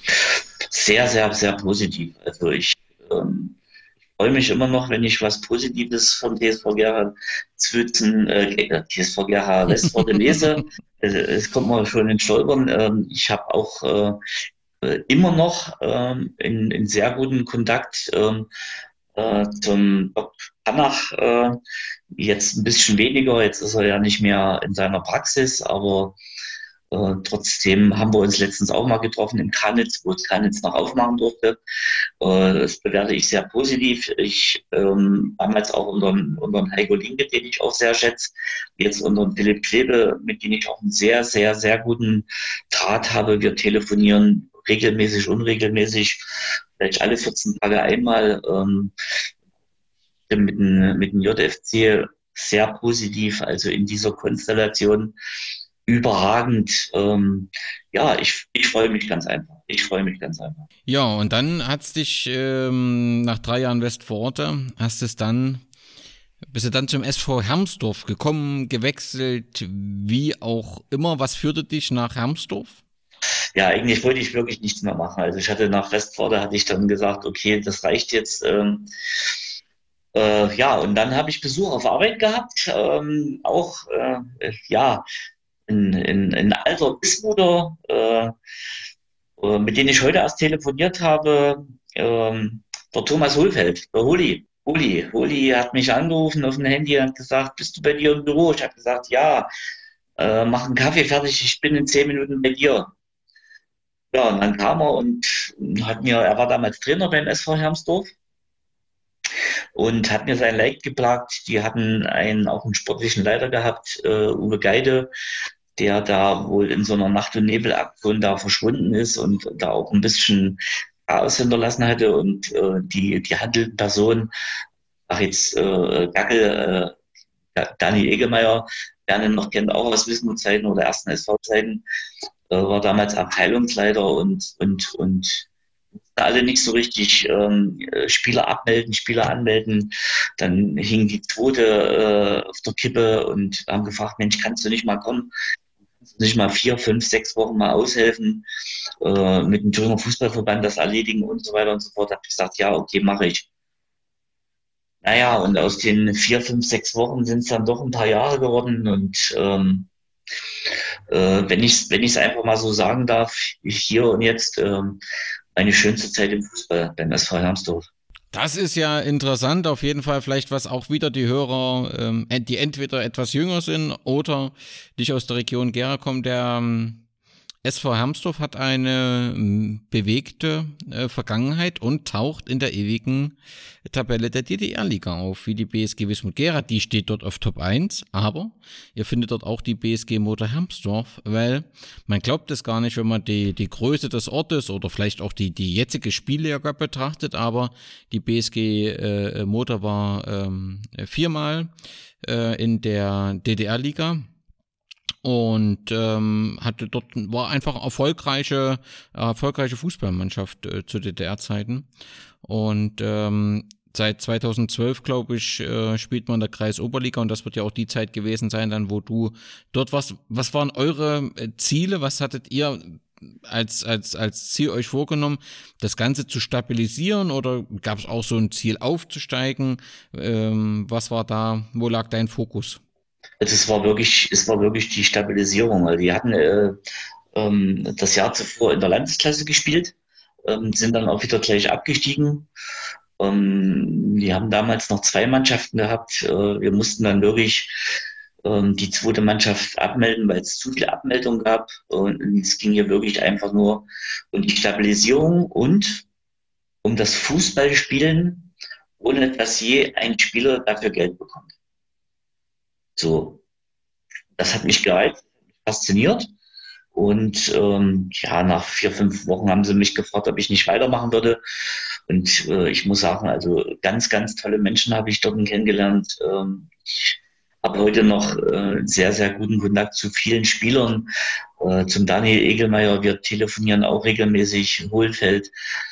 Sehr, sehr, sehr positiv. Also ich ähm, freue mich immer noch, wenn ich was Positives vom T S V Gera zwischen äh, T S V Gera Westfororte lese. Es kommt mir schon in Stolpern. Ähm, ich habe auch äh, immer noch ähm, in, in sehr guten Kontakt ähm, äh, zum Doktor Panach. Äh, jetzt ein bisschen weniger. Jetzt ist er ja nicht mehr in seiner Praxis, aber Äh, trotzdem haben wir uns letztens auch mal getroffen in Kannitz, wo es Kannitz noch aufmachen durfte. Äh, das bewerte ich sehr positiv. Ich ähm, damals auch unter, unter Heiko Linke, den ich auch sehr schätze, jetzt unter Philipp Klebe, mit dem ich auch einen sehr, sehr, sehr guten Draht habe. Wir telefonieren regelmäßig, unregelmäßig, vielleicht alle vierzehn Tage einmal. Ähm, mit dem, mit dem J F C sehr positiv, also in dieser Konstellation überragend. Ähm, ja, ich, ich freue mich ganz einfach. Ich freue mich ganz einfach. Ja, und dann hat's dich ähm, nach drei Jahren Westfororte, hast es dann, bist du dann zum S V Hermsdorf gekommen, gewechselt, wie auch immer. Was führte dich nach Hermsdorf? Ja, eigentlich wollte ich wirklich nichts mehr machen. Also ich hatte nach Westfororte, hatte ich dann gesagt, okay, das reicht jetzt. Ähm, äh, ja, und dann habe ich Besuch auf Arbeit gehabt, ähm, auch, äh, ja, ein, ein, ein alter Wismuter, äh, mit dem ich heute erst telefoniert habe, ähm, der Thomas Hohlfeld, der Holi. Holi. Holi hat mich angerufen auf dem Handy und hat gesagt, bist du bei dir im Büro? Ich habe gesagt, ja, äh, mach einen Kaffee fertig, ich bin in zehn Minuten bei dir. Ja, und dann kam er und hat mir, er war damals Trainer beim S V Hermsdorf und hat mir sein Leid geplagt. Die hatten einen, auch einen sportlichen Leiter gehabt, äh, Uwe Geide, der da wohl in so einer Nacht- und Nebelaktion da verschwunden ist und da auch ein bisschen Chaos hinterlassen hatte und äh, die, die handelnden Personen, ach jetzt äh, Gackel, äh, Dani Egelmeier, wer ihn noch kennt, auch aus Wismut-Zeiten oder ersten S V-Zeiten, äh, war damals Abteilungsleiter und, und, und alle nicht so richtig ähm, Spieler abmelden, Spieler anmelden. Dann hing die Tote äh, auf der Kippe und haben gefragt, Mensch, kannst du nicht mal kommen? Kannst du nicht mal vier, fünf, sechs Wochen mal aushelfen, äh, mit dem Thüringer Fußballverband das erledigen und so weiter und so fort. Da habe ich gesagt, ja, okay, mache ich. Naja, und aus den vier, fünf, sechs Wochen sind es dann doch ein paar Jahre geworden und ähm, äh, wenn ich wenn ich es einfach mal so sagen darf, hier und jetzt, ähm, meine schönste Zeit im Fußball beim S V Hermsdorf. Das ist ja interessant, auf jeden Fall vielleicht, was auch wieder die Hörer, ähm, die entweder etwas jünger sind oder nicht aus der Region Gera kommen, der ähm, S V Hermsdorf hat eine ähm, bewegte äh, Vergangenheit und taucht in der ewigen Tabelle der D D R-Liga auf, wie die B S G Wismut Gera. Die steht dort auf Top eins, aber ihr findet dort auch die B S G Motor Hermsdorf, weil man glaubt es gar nicht, wenn man die, die Größe des Ortes oder vielleicht auch die, die jetzige Spielliga betrachtet, aber die B S G äh, Motor war ähm, viermal äh, in der D D R-Liga. Und ähm, hatte dort war einfach erfolgreiche erfolgreiche Fußballmannschaft äh, zu D D R-Zeiten und ähm, seit zweitausendzwölf, glaube ich, äh, spielt man in der Kreisoberliga und das wird ja auch die Zeit gewesen sein, dann wo du dort warst. Was waren eure Ziele? Was hattet ihr als als als Ziel euch vorgenommen, das Ganze zu stabilisieren oder gab es auch so ein Ziel aufzusteigen? Ähm, was war da? Wo lag dein Fokus? Also es war wirklich, es war wirklich die Stabilisierung. Also die hatten äh, ähm, das Jahr zuvor in der Landesklasse gespielt, ähm, sind dann auch wieder gleich abgestiegen. Ähm, die haben damals noch zwei Mannschaften gehabt. Äh, wir mussten dann wirklich ähm, die zweite Mannschaft abmelden, weil es zu viele Abmeldungen gab. Und es ging hier wirklich einfach nur um die Stabilisierung und um das Fußballspielen, ohne dass je ein Spieler dafür Geld bekommt. So, das hat mich gereizt, fasziniert. Und ähm, ja, nach vier, fünf Wochen haben sie mich gefragt, ob ich nicht weitermachen würde. Und äh, ich muss sagen, also ganz, ganz tolle Menschen habe ich dort kennengelernt. Ähm, ich habe heute noch äh, sehr, sehr guten Kontakt zu vielen Spielern. Äh, zum Daniel Egelmeier, wir telefonieren auch regelmäßig, Hohlfeld.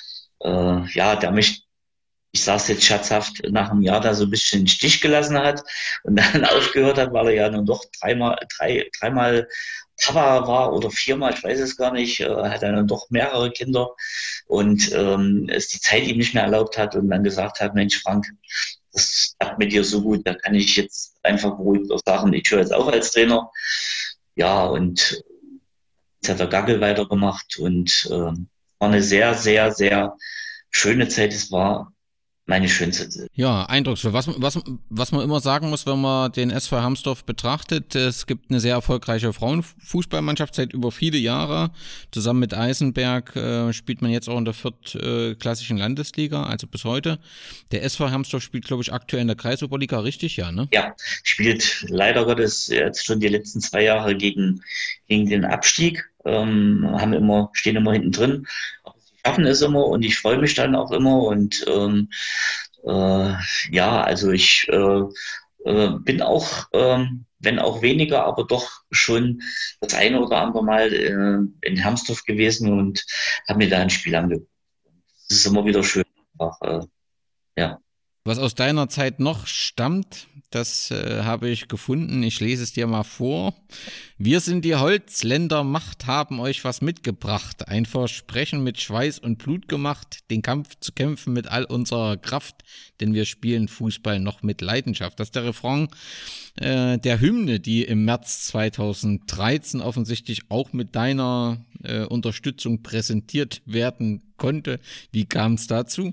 Äh, ja, der mich ich sage es jetzt scherzhaft, nach einem Jahr da so ein bisschen den Stich gelassen hat und dann aufgehört hat, weil er ja nun doch dreimal, drei, dreimal Papa war oder viermal, ich weiß es gar nicht, er hat dann doch mehrere Kinder und ähm, es die Zeit ihm nicht mehr erlaubt hat und dann gesagt hat, Mensch Frank, das klappt mit dir so gut, da kann ich jetzt einfach ruhig sagen, ich höre jetzt auch als Trainer. Ja, und jetzt hat der Gackel weitergemacht und äh, war eine sehr, sehr, sehr schöne Zeit. Es war meine schönste Zeit. Ja, eindrucksvoll. Was, was, was man immer sagen muss, wenn man den S V Hermsdorf betrachtet, es gibt eine sehr erfolgreiche Frauenfußballmannschaft seit über viele Jahre. Zusammen mit Eisenberg äh, spielt man jetzt auch in der viertklassigen Landesliga, also bis heute. Der S V Hermsdorf spielt, glaube ich, aktuell in der Kreisoberliga, richtig? Ja, ne? Ja, spielt leider Gottes jetzt schon die letzten zwei Jahre gegen, gegen den Abstieg. Ähm, haben immer, stehen immer hinten drin. Schaffen es immer und ich freue mich dann auch immer und ähm, äh, ja, also ich äh, äh, bin auch, äh, wenn auch weniger, aber doch schon das eine oder andere Mal äh, in Hermsdorf gewesen und habe mir da ein Spiel angeguckt. Das ist immer wieder schön. Einfach, äh, ja. Was aus deiner Zeit noch stammt, das äh, habe ich gefunden. Ich lese es dir mal vor. Wir sind die Holzländer, Macht haben euch was mitgebracht. Ein Versprechen mit Schweiß und Blut gemacht, den Kampf zu kämpfen mit all unserer Kraft, denn wir spielen Fußball noch mit Leidenschaft. Das ist der Refrain äh, der Hymne, die im März zweitausenddreizehn offensichtlich auch mit deiner äh, Unterstützung präsentiert werden konnte. Wie kam es dazu?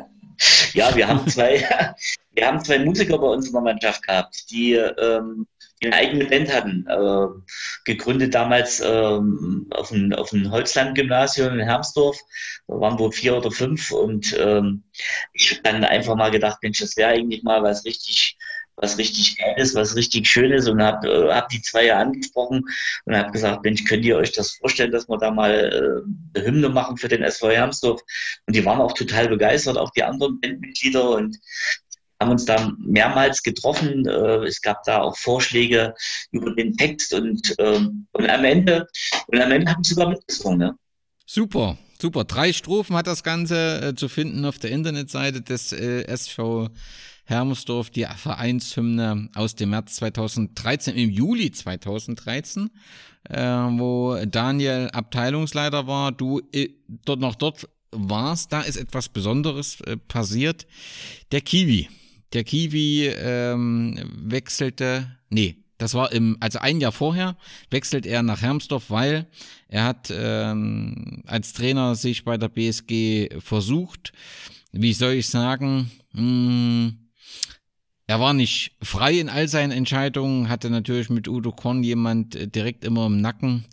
Ja, wir haben zwei, wir haben zwei Musiker bei uns in der Mannschaft gehabt, die, ähm, die eine eigene Band hatten, äh, gegründet damals ähm, auf dem auf dem Holzland-Gymnasium in Hermsdorf. Da waren wohl vier oder fünf und ähm, ich habe dann einfach mal gedacht, Mensch, das wäre eigentlich mal was richtig was richtig geil ist, was richtig schön ist und habe äh, hab die zwei ja angesprochen und habe gesagt, Mensch, könnt ihr euch das vorstellen, dass wir da mal äh, eine Hymne machen für den S V Hermsdorf? Und die waren auch total begeistert, auch die anderen Bandmitglieder, und haben uns da mehrmals getroffen. Äh, es gab da auch Vorschläge über den Text und, ähm, und am Ende und am Ende haben sie sogar mitgesungen. Ne? Super, super. Drei Strophen hat das Ganze äh, zu finden auf der Internetseite des äh, S V Hermsdorf, die Vereinshymne aus dem März zweitausenddreizehn, im Juli zweitausenddreizehn, äh, wo Daniel Abteilungsleiter war, du äh, dort noch dort warst. Da ist etwas Besonderes äh, passiert. Der Kiwi, der Kiwi ähm, wechselte, nee, das war im, also ein Jahr vorher wechselt er nach Hermsdorf, weil er hat ähm, als Trainer sich bei der B S G versucht. Wie soll ich sagen? Mh, Er war nicht frei in all seinen Entscheidungen, hatte natürlich mit Udo Korn jemand direkt immer im Nacken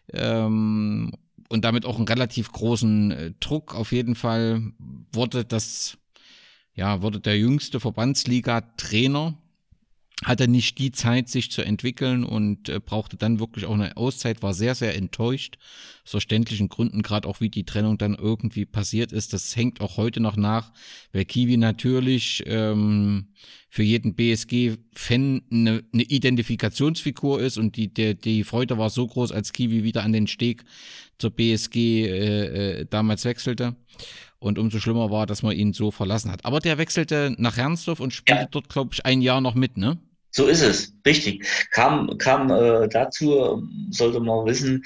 ähm, und damit auch einen relativ großen äh, Druck. Auf jeden Fall wurde das, ja, wurde der jüngste Verbandsliga-Trainer, hatte nicht die Zeit, sich zu entwickeln und äh, brauchte dann wirklich auch eine Auszeit, war sehr, sehr enttäuscht, aus verständlichen Gründen, gerade auch wie die Trennung dann irgendwie passiert ist. Das hängt auch heute noch nach, weil Kiwi natürlich ähm, für jeden B S G-Fan eine, eine Identifikationsfigur ist und die, die, die Freude war so groß, als Kiwi wieder an den Steg zur B S G äh, äh, damals wechselte. Und umso schlimmer war, dass man ihn so verlassen hat. Aber der wechselte nach Hermsdorf und spielte ja. dort, glaube ich, ein Jahr noch mit, ne? So ist es, richtig. Kam, kam äh, dazu, sollte man wissen,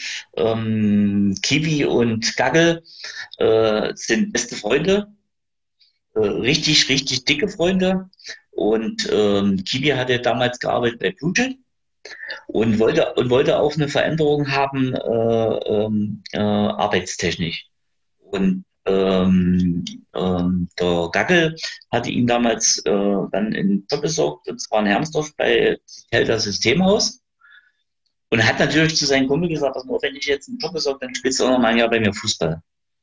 ähm, Kiwi und Gaggel äh, sind beste Freunde, äh, richtig, richtig dicke Freunde. Und ähm, Kiwi hatte damals gearbeitet bei Blue und wollte, und wollte auch eine Veränderung haben, äh, äh, arbeitstechnisch. Und Ähm, ähm, der Gaggel hatte ihn damals äh, dann in Job besorgt, und zwar in Hermsdorf bei Helter Systemhaus, und hat natürlich zu seinem Kumpel gesagt, dass wenn ich jetzt einen Job besorge, dann spielst du auch noch mal ein Jahr bei mir Fußball.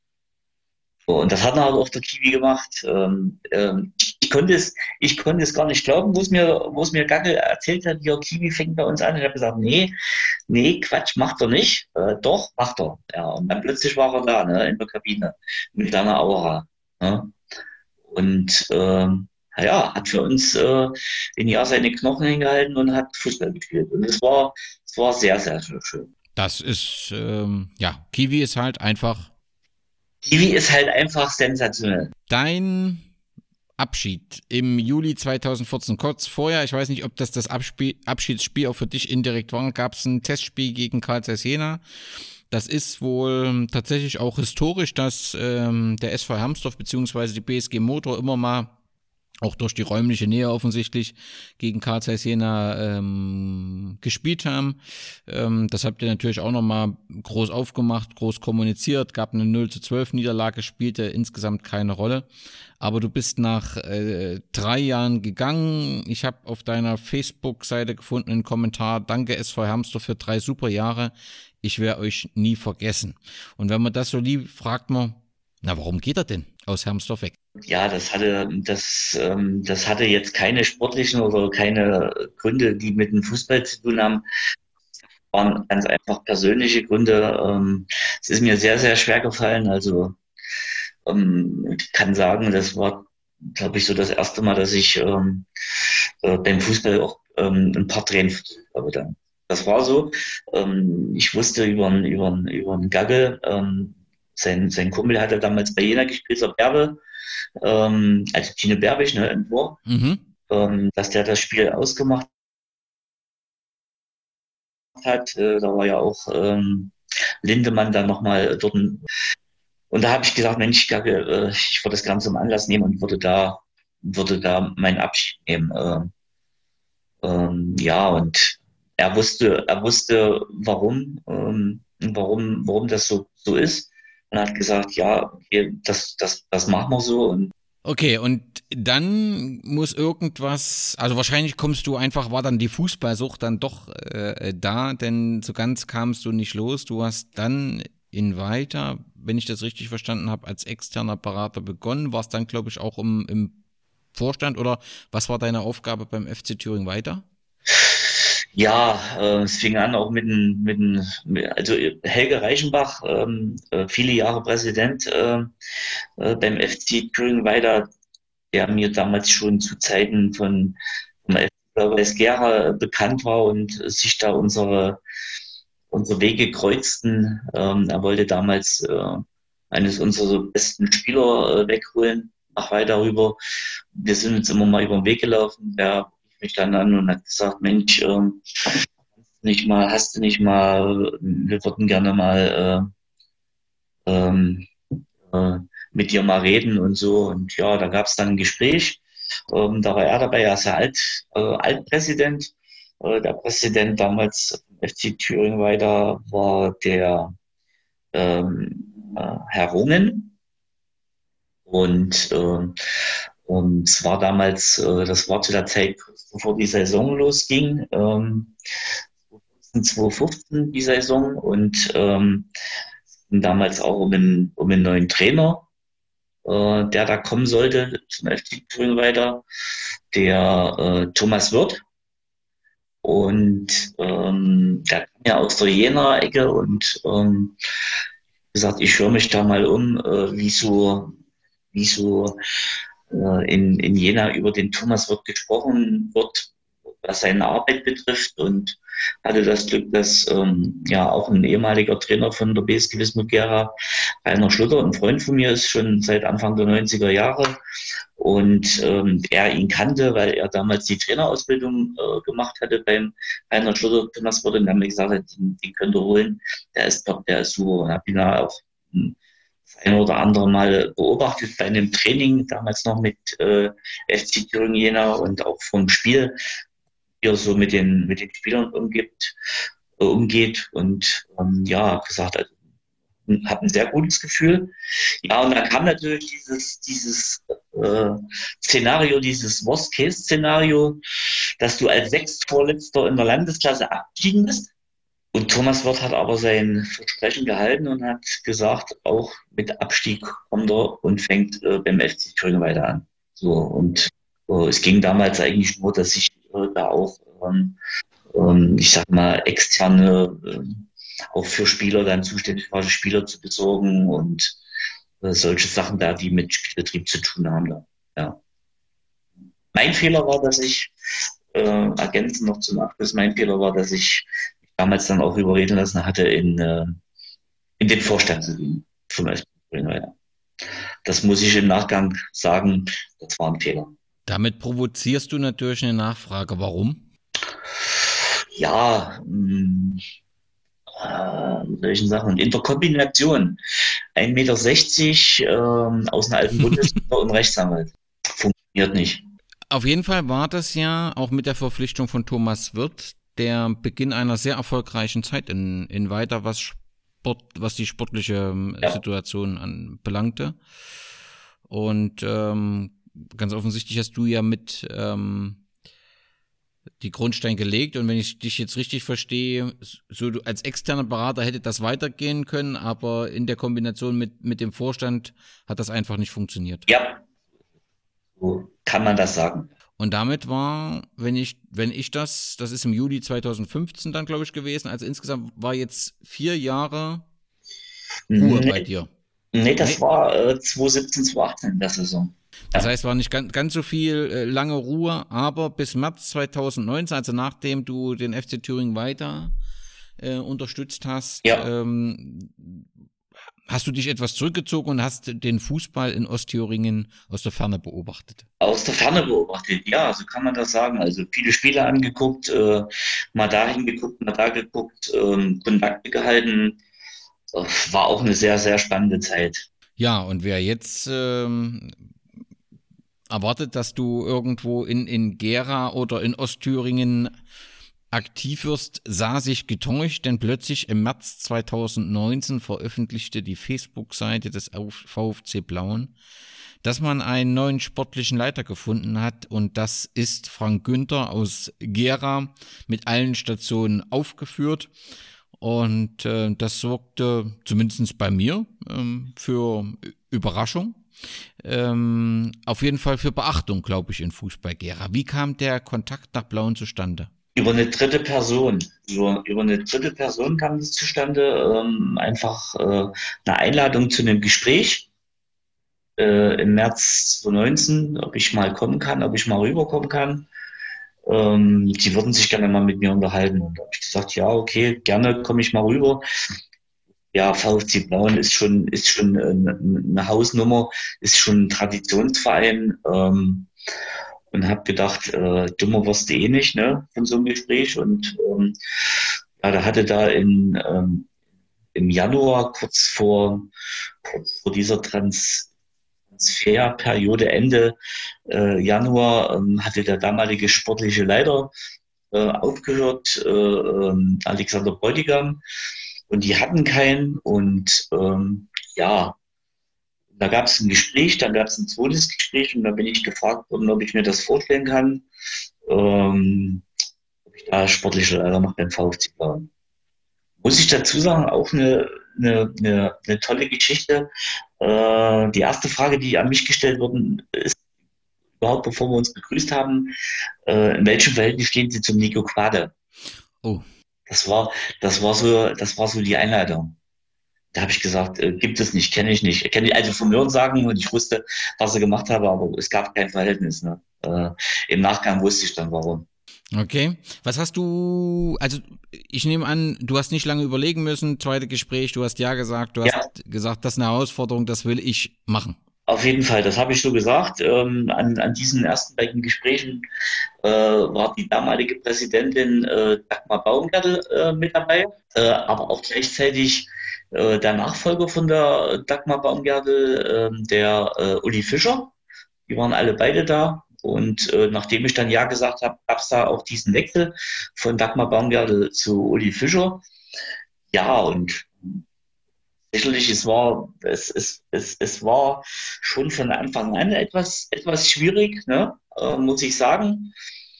So, und das hat er halt auch der Kiwi gemacht. Ähm, ähm, ich, konnte es, ich konnte es gar nicht glauben, wo es mir, wo es mir Gaggel erzählt hat, ja, Kiwi fängt bei uns an. Ich habe gesagt, nee, nee, Quatsch, macht er nicht. Äh, doch, macht er. Ja, und dann plötzlich war er da, ne, in der Kabine, mit einer Aura. Ne? Und ähm, ja, hat für uns äh, ein Jahr seine Knochen hingehalten und hat Fußball gespielt. Und es war, es war sehr, sehr schön. Das ist, ähm, ja, Kiwi ist halt einfach Kiwi ist halt einfach sensationell. Dein Abschied im Juli zweitausendvierzehn, kurz vorher, ich weiß nicht, ob das das Abspiel, Abschiedsspiel auch für dich indirekt war, gab es ein Testspiel gegen Carl Zeiss Jena. Das ist wohl tatsächlich auch historisch, dass ähm, der S V Hermsdorf bzw. die B S G Motor immer mal auch durch die räumliche Nähe offensichtlich gegen Carl Zeiss Jena ähm, gespielt haben. Ähm, das habt ihr natürlich auch nochmal groß aufgemacht, groß kommuniziert, gab eine null zu zwölf Niederlage, spielte insgesamt keine Rolle. Aber du bist nach äh, drei Jahren gegangen. Ich habe auf deiner Facebook-Seite gefunden einen Kommentar, danke S V Hermsdorf für drei super Jahre, ich werde euch nie vergessen. Und wenn man das so liebt, fragt man, na, warum geht er denn aus Hermsdorf weg? Ja, das hatte, das, ähm, das hatte jetzt keine sportlichen oder keine Gründe, die mit dem Fußball zu tun haben. Das waren ganz einfach persönliche Gründe. Ähm, es ist mir sehr, sehr schwer gefallen. Also ähm, ich kann sagen, das war, glaube ich, so das erste Mal, dass ich ähm, äh, beim Fußball auch ähm, ein paar Tränen habe dann. Das war so. Ähm, ich wusste über einen über über Gaggel, ähm, sein, sein Kumpel hatte damals bei Jena gespielt, der Berbe, ähm, also Tine Berbig, ne, Entwurf, mhm. ähm, dass der das Spiel ausgemacht hat. Äh, da war ja auch ähm, Lindemann dann nochmal dort. Und da habe ich gesagt, Mensch, Gaggel, äh, ich würde das Ganze zum Anlass nehmen und würde da, würde da meinen Abschied nehmen. Äh, ähm, ja, und er wusste, er wusste, warum, ähm, warum, warum das so, so ist. Und hat gesagt, ja, das, das, das machen wir so. Und okay, und dann muss irgendwas, also wahrscheinlich kommst du einfach, war dann die Fußballsucht dann doch äh, da, denn so ganz kamst du nicht los. Du hast dann in Weiter, wenn ich das richtig verstanden habe, als externer Berater begonnen, warst dann, glaube ich, auch im, im Vorstand oder was war deine Aufgabe beim F C Thüringen Weiter? Ja, äh, es fing an auch mit dem, mit dem, also Helge Reichenbach, ähm, äh, viele Jahre Präsident äh, äh, beim F C Thüringen Weiter, der mir damals schon zu Zeiten von vom F C Weiß-Gera bekannt war und sich da unsere unsere Wege kreuzten. Ähm, er wollte damals äh, eines unserer besten Spieler äh, wegholen, nach Weiter rüber. Wir sind uns immer mal über den Weg gelaufen. Der mich dann an und hat gesagt, Mensch, ähm, nicht mal, hast du nicht mal, wir würden gerne mal äh, ähm, äh, mit dir mal reden und so. Und ja, da gab es dann ein Gespräch. Ähm, da war er dabei, er ist ja Alt, äh, Altpräsident. Äh, der Präsident damals F C Thüringen Weiter war der ähm, äh, Herr Rungen. Und äh, Und es war damals, äh, das war zu der Zeit, bevor die Saison losging, ähm, zwanzig fünfzehn die Saison und ähm, damals auch um einen, um einen neuen Trainer, äh, der da kommen sollte zum F C Thüringen Weiter, der äh, Thomas Wirth. Und ähm, der kam ja aus der Jenaer Ecke und ähm, gesagt, ich höre mich da mal um, äh, wie so, wie so In, in Jena über den Thomas Wirth gesprochen wird, was seine Arbeit betrifft und hatte das Glück, dass ähm, ja auch ein ehemaliger Trainer von der B S G Wismut Gera, Rainer Schlutter, ein Freund von mir ist, schon seit Anfang der neunziger Jahre und ähm, er ihn kannte, weil er damals die Trainerausbildung äh, gemacht hatte beim Rainer Schlutter, Thomas Wirth, und der hat mir gesagt, den, den könnt ihr holen, der ist top, der ist super, und habe ihn da auch hm, ein oder andere Mal beobachtet bei einem Training, damals noch mit äh, F C Thüringen Jena und auch vom Spiel, wie er so mit den, mit den Spielern umgibt, äh, umgeht und ähm, ja, gesagt, also, habe ein sehr gutes Gefühl. Ja, und dann kam natürlich dieses, dieses äh, Szenario, dieses Worst-Case-Szenario, dass du als Sechstvorletzter in der Landesklasse abgestiegen bist. Und Thomas Wirth hat aber sein Versprechen gehalten und hat gesagt, auch mit Abstieg kommt er und fängt äh, beim F C Thüringen Weiter an. So, und äh, es ging damals eigentlich nur, dass ich äh, da auch, ähm, ähm, ich sag mal, externe, äh, auch für Spieler dann zuständig war, Spieler zu besorgen und äh, solche Sachen da, die mit Spielbetrieb zu tun haben. Da. Ja. Mein Fehler war, dass ich, äh, ergänzend noch zum Abschluss, mein Fehler war, dass ich damals dann auch überreden lassen hatte, in, äh, in den Vorstand zu gehen. Zum Beispiel. Das muss ich im Nachgang sagen, das war ein Fehler. Damit provozierst du natürlich eine Nachfrage. Warum? Ja, mh, äh, solchen Sachen. In der Kombination ein Meter sechzig äh, aus einer alten Bundesliga und Rechtsanwalt. Funktioniert nicht. Auf jeden Fall war das ja auch mit der Verpflichtung von Thomas Wirth der Beginn einer sehr erfolgreichen Zeit in, in Weiter, was Sport, was die sportliche ja. Situation anbelangte. Und ähm, ganz offensichtlich hast du ja mit ähm, die Grundsteine gelegt. Und wenn ich dich jetzt richtig verstehe, so du als externer Berater hätte das weitergehen können, aber in der Kombination mit, mit dem Vorstand hat das einfach nicht funktioniert. Ja, so kann man das sagen. Und damit war, wenn ich, wenn ich das, das ist im Juli zweitausendfünfzehn dann, glaube ich, gewesen, also insgesamt war jetzt vier Jahre Ruhe nee, bei dir. Nee, das nee. war äh, zweitausendsiebzehn, zweitausendachtzehn in der Saison. Das heißt, war nicht ganz, ganz so viel äh, lange Ruhe, aber bis März zweitausendneunzehn, also nachdem du den F C Thüringen Weiter äh, unterstützt hast, ja. ähm, hast du dich etwas zurückgezogen und hast den Fußball in Ostthüringen aus der Ferne beobachtet? Aus der Ferne beobachtet, ja, so kann man das sagen. Also viele Spiele angeguckt, äh, mal dahin geguckt, mal da geguckt, ähm, Kontakte gehalten. War auch eine sehr, sehr spannende Zeit. Ja, und wer jetzt ähm, erwartet, dass du irgendwo in, in Gera oder in Ostthüringen aktiv wirst, sah sich getäuscht, denn plötzlich im März zweitausendneunzehn veröffentlichte die Facebook-Seite des VfC Blauen, dass man einen neuen sportlichen Leiter gefunden hat, und das ist Frank Günther aus Gera, mit allen Stationen aufgeführt. Und äh, das sorgte zumindest bei mir ähm, für Überraschung. ähm, auf jeden Fall für Beachtung, glaube ich, in Fußball-Gera. Wie kam der Kontakt nach Blauen zustande? Über eine dritte Person. Über, über eine dritte Person kam das zustande. Ähm, einfach äh, eine Einladung zu einem Gespräch äh, im März zweitausendneunzehn, ob ich mal kommen kann, ob ich mal rüberkommen kann. Ähm, die würden sich gerne mal mit mir unterhalten. Und da habe ich gesagt, ja, okay, gerne komme ich mal rüber. Ja, VfC Blauen ist schon, ist schon eine, eine Hausnummer, ist schon ein Traditionsverein. Ähm, und habe gedacht, äh, dummer wirst du eh nicht, ne, von so einem Gespräch. Und ähm, ja, da hatte da in, ähm, im Januar, kurz vor, kurz vor dieser Trans Transferperiode, Ende äh, Januar, ähm, hatte der damalige sportliche Leiter äh, aufgehört, äh, ähm, Alexander Bräutigam. Und die hatten keinen. Und ähm, ja, da gab es ein Gespräch, dann gab es ein zweites Gespräch und da bin ich gefragt worden, ob ich mir das vorstellen kann, ähm, ob ich da sportliche Leiter mache beim VfC Blauen. Muss ich dazu sagen, auch eine, eine, eine, eine tolle Geschichte. Äh, die erste Frage, die an mich gestellt worden ist, überhaupt bevor wir uns begrüßt haben, äh, in welchem Verhältnis stehen Sie zum Nico Quade? Oh. Das war, das war so, das war so die Einleitung. Da habe ich gesagt, äh, gibt es nicht, kenne ich nicht. Kenne ich also vom Hörensagen und ich wusste, was er gemacht habe, aber es gab kein Verhältnis. Ne? Äh, Im Nachgang wusste ich dann, warum. Okay. Was hast du, also ich nehme an, du hast nicht lange überlegen müssen, zweite Gespräch, du hast ja gesagt, du hast ja. gesagt, das ist eine Herausforderung, das will ich machen. Auf jeden Fall, das habe ich so gesagt. Ähm, an, an diesen ersten beiden Gesprächen äh, war die damalige Präsidentin äh, Dagmar Baumgärtel äh, mit dabei, äh, aber auch gleichzeitig äh, der Nachfolger von der Dagmar Baumgärtel, äh, der äh, Uli Fischer. Die waren alle beide da. Und äh, nachdem ich dann ja gesagt habe, gab es da auch diesen Wechsel von Dagmar Baumgärtel zu Uli Fischer. Ja, und sicherlich, es war, es, es, es, es war schon von Anfang an etwas, etwas schwierig, ne, äh, muss ich sagen.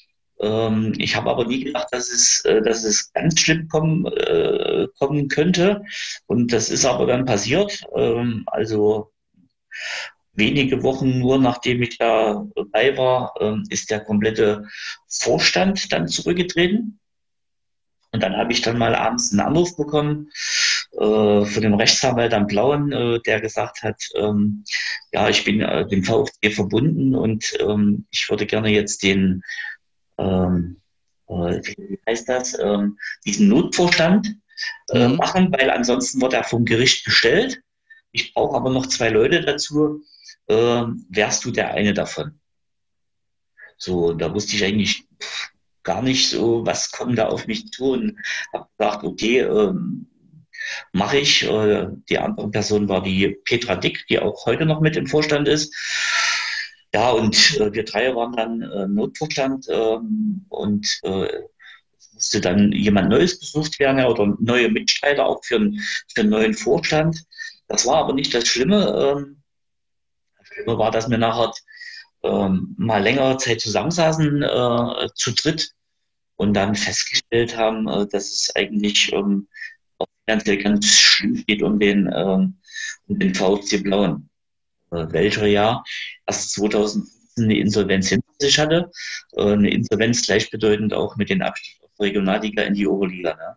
Ähm, ich habe aber nie gedacht, dass es, äh, dass es ganz schlimm kommen, äh, kommen könnte. Und das ist aber dann passiert. Ähm, also wenige Wochen nur nachdem ich da dabei war, ähm, ist der komplette Vorstand dann zurückgetreten. Und dann habe ich dann mal abends einen Anruf bekommen äh, von dem Rechtsanwalt am Blauen, äh, der gesagt hat, ähm, ja, ich bin äh, dem VfC verbunden und ähm, ich würde gerne jetzt den, ähm, äh, wie heißt das, ähm, diesen Notvorstand äh, mhm. machen, weil ansonsten wird er vom Gericht bestellt. Ich brauche aber noch zwei Leute dazu. Äh, wärst du der eine davon? So, da wusste ich eigentlich pff, gar nicht so, was kommt da auf mich zu und habe gesagt, okay, ähm, mache ich. Äh, die andere Person war die Petra Dick, die auch heute noch mit im Vorstand ist. Ja, und äh, wir drei waren dann äh, Notvorstand ähm, und äh, es musste dann jemand Neues gesucht werden oder neue Mitstreiter auch für, ein, für einen neuen Vorstand. Das war aber nicht das Schlimme. Ähm, das Schlimme war, dass wir nachher ähm, mal längere Zeit zusammensaßen, äh, zu dritt und dann festgestellt haben, äh, dass es eigentlich ähm, auch finanziell ganz schlimm geht um den, ähm, um den VfC Blauen. Äh, welcher Jahr erst zweitausendfünfzehn eine Insolvenz hinter sich hatte. Äh, eine Insolvenz gleichbedeutend auch mit den Abstieg aus der Regionalliga in die Oberliga. Ne?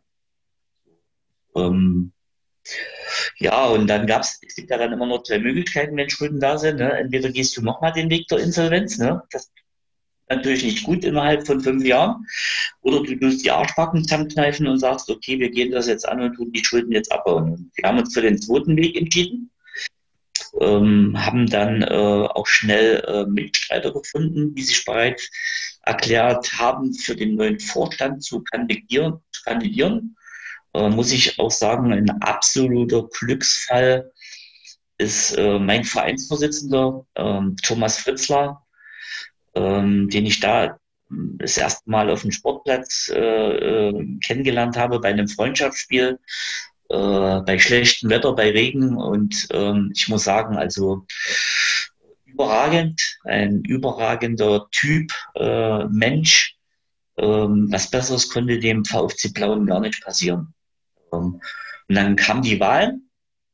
Ähm, Ja, und dann gab es, es gibt ja dann immer nur zwei Möglichkeiten, wenn Schulden da sind. Ne? Entweder gehst du nochmal den Weg der Insolvenz, ne? Das ist natürlich nicht gut innerhalb von fünf Jahren, oder du musst die Arschbacken zusammenkneifen und sagst, okay, wir gehen das jetzt an und tun die Schulden jetzt abbauen. Und wir haben uns für den zweiten Weg entschieden, ähm, haben dann äh, auch schnell äh, Mitstreiter gefunden, die sich bereit erklärt haben, für den neuen Vorstand zu kandidieren. Zu kandidieren. Äh, muss ich auch sagen, ein absoluter Glücksfall ist äh, mein Vereinsvorsitzender äh, Thomas Fritzler, ähm, den ich da das erste Mal auf dem Sportplatz äh, äh, kennengelernt habe bei einem Freundschaftsspiel, äh, bei schlechtem Wetter, bei Regen, und ähm, ich muss sagen, also überragend, ein überragender Typ, äh, Mensch. Ähm, was Besseres konnte dem VfC Blauen gar nicht passieren. Und dann kam die Wahl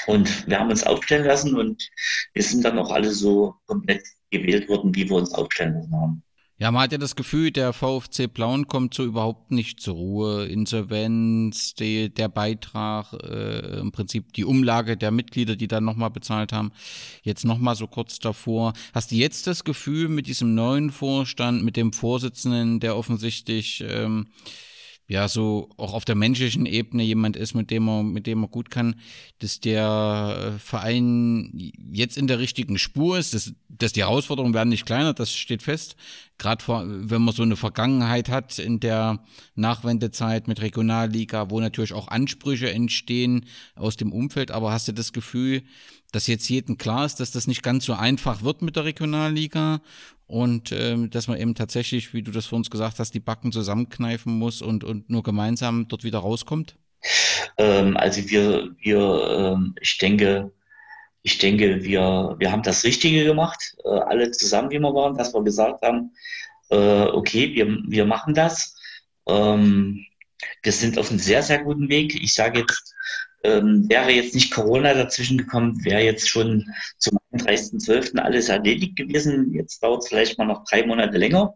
Und wir haben uns aufstellen lassen und wir sind dann auch alle so komplett gewählt worden, wie wir uns aufstellen lassen haben. Ja, man hat ja das Gefühl, der VfC Plauen kommt so überhaupt nicht zur Ruhe. Insolvenz, die, der Beitrag, äh, im Prinzip die Umlage der Mitglieder, die dann nochmal bezahlt haben, jetzt nochmal so kurz davor. Hast du jetzt das Gefühl mit diesem neuen Vorstand, mit dem Vorsitzenden, der offensichtlich ähm, ja so auch auf der menschlichen Ebene jemand ist, mit dem man, mit dem man gut kann, dass der Verein jetzt in der richtigen Spur ist, dass, dass die Herausforderungen werden nicht kleiner, das steht fest. Gerade wenn man so eine Vergangenheit hat in der Nachwendezeit mit Regionalliga, wo natürlich auch Ansprüche entstehen aus dem Umfeld, aber hast du das Gefühl, dass jetzt jedem klar ist, dass das nicht ganz so einfach wird mit der Regionalliga und ähm, dass man eben tatsächlich, wie du das vor uns gesagt hast, die Backen zusammenkneifen muss und, und nur gemeinsam dort wieder rauskommt? Ähm, also wir, wir ähm, ich denke, ich denke, wir, wir haben das Richtige gemacht, äh, alle zusammen, wie wir waren, dass wir gesagt haben, äh, okay, wir, wir machen das. Ähm, wir sind auf einem sehr, sehr guten Weg. Ich sage jetzt, ähm, wäre jetzt nicht Corona dazwischen gekommen, wäre jetzt schon zum einunddreißigsten zwölften alles erledigt gewesen. Jetzt dauert es vielleicht mal noch drei Monate länger.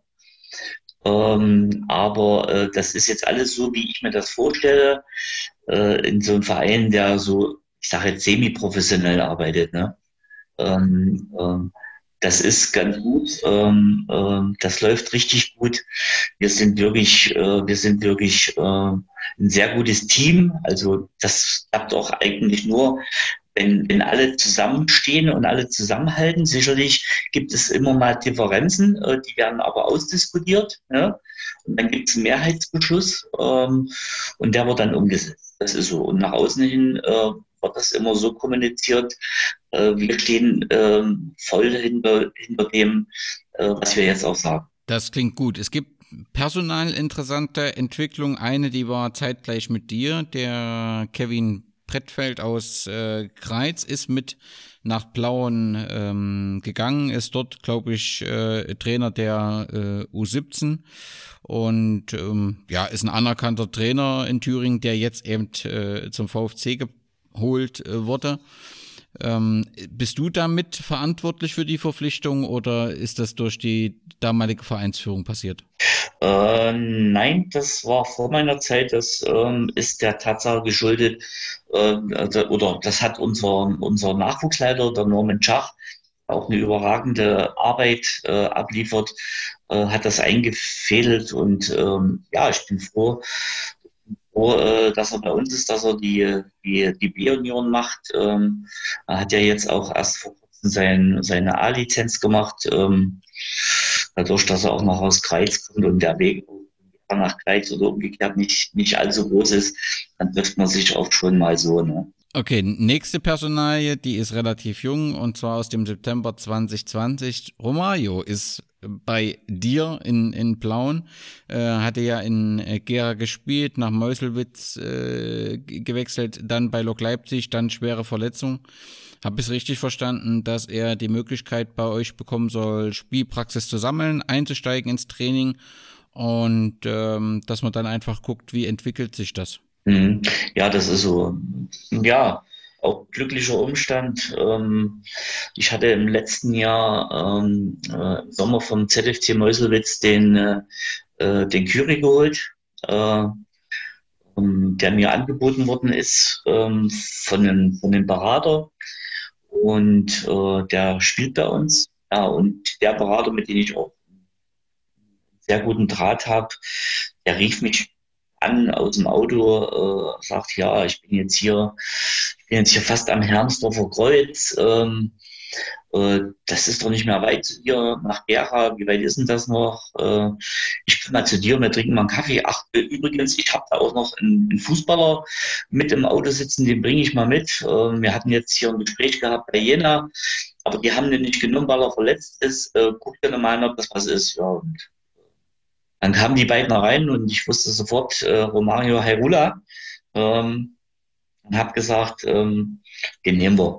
Ähm, aber äh, das ist jetzt alles so, wie ich mir das vorstelle, äh, in so einem Verein, der so, ich sage jetzt semi-professionell arbeitet. Ne? Ähm, ähm, das ist ganz gut. Ähm, ähm, das läuft richtig gut. Wir sind wirklich, äh, wir sind wirklich äh, ein sehr gutes Team. Also das klappt auch eigentlich nur, wenn, wenn alle zusammenstehen und alle zusammenhalten. Sicherlich gibt es immer mal Differenzen, äh, die werden aber ausdiskutiert. Ne? Und dann gibt es einen Mehrheitsbeschluss ähm, und der wird dann umgesetzt. Das ist so. Und nach außen hin äh, wird das immer so kommuniziert. Äh, wir stehen äh, voll hinter, hinter dem, äh, was wir jetzt auch sagen. Das klingt gut. Es gibt personal interessante Entwicklung. Eine, die war zeitgleich mit dir. Der Kevin Brettfeld aus äh, Greiz ist mit nach Plauen ähm, gegangen, ist dort, glaube ich, äh, Trainer der äh, U siebzehn und ähm, ja, ist ein anerkannter Trainer in Thüringen, der jetzt eben äh, zum VfC geholt äh, wurde. Ähm, bist du damit verantwortlich für die Verpflichtung oder ist das durch die damalige Vereinsführung passiert? Äh, nein, das war vor meiner Zeit. Das ähm, ist der Tatsache geschuldet, äh, oder das hat unser, unser Nachwuchsleiter, der Norman Schach, auch eine überragende Arbeit äh, abliefert, äh, hat das eingefädelt und ähm, ja, ich bin froh, froh äh, dass er bei uns ist, dass er die, die, die B-Union macht. Ähm, er hat ja jetzt auch erst vor kurzem sein, seine A-Lizenz gemacht, ähm, dadurch, dass er auch noch aus Greiz kommt und der Weg nach Greiz oder umgekehrt nicht, nicht allzu groß ist, dann trifft man sich auch schon mal so, ne? Okay, nächste Personalie, die ist relativ jung und zwar aus dem September zwanzig zwanzig. Romario ist bei dir in, in Plauen, äh, hatte ja in äh, Gera gespielt, nach Meuselwitz äh, gewechselt, dann bei Lok Leipzig, dann schwere Verletzung. Habe ich es richtig verstanden, dass er die Möglichkeit bei euch bekommen soll, Spielpraxis zu sammeln, einzusteigen ins Training und ähm, dass man dann einfach guckt, wie entwickelt sich das? Mhm. Ja, das ist so. Ja, auch glücklicher Umstand. Ähm, ich hatte im letzten Jahr ähm, äh, im Sommer vom Z F C Meuselwitz den, äh, den Kyri geholt, äh, ähm, der mir angeboten worden ist ähm, von einem, von einem Berater. Und äh, der spielt bei uns. Ja, und der Berater, mit dem ich auch einen sehr guten Draht habe, der rief mich an aus dem Auto, äh, sagt, ja, ich bin jetzt hier, ich bin jetzt hier fast am Hermsdorfer Kreuz. Ähm, äh, das ist doch nicht mehr weit zu dir nach Gera. Wie weit ist denn das noch? Äh, ich komme mal zu dir und wir trinken mal einen Kaffee. Ach, übrigens, ich habe da auch noch einen, einen Fußballer mit im Auto sitzen, den bringe ich mal mit. Äh, wir hatten jetzt hier ein Gespräch gehabt bei Jena, aber die haben den nicht genommen, weil er verletzt ist. Äh, guck dir mal an, ob das was ist. Ja, und dann kamen die beiden rein und ich wusste sofort, äh, Romario Hairula, ähm, und habe gesagt, ähm, den nehmen wir.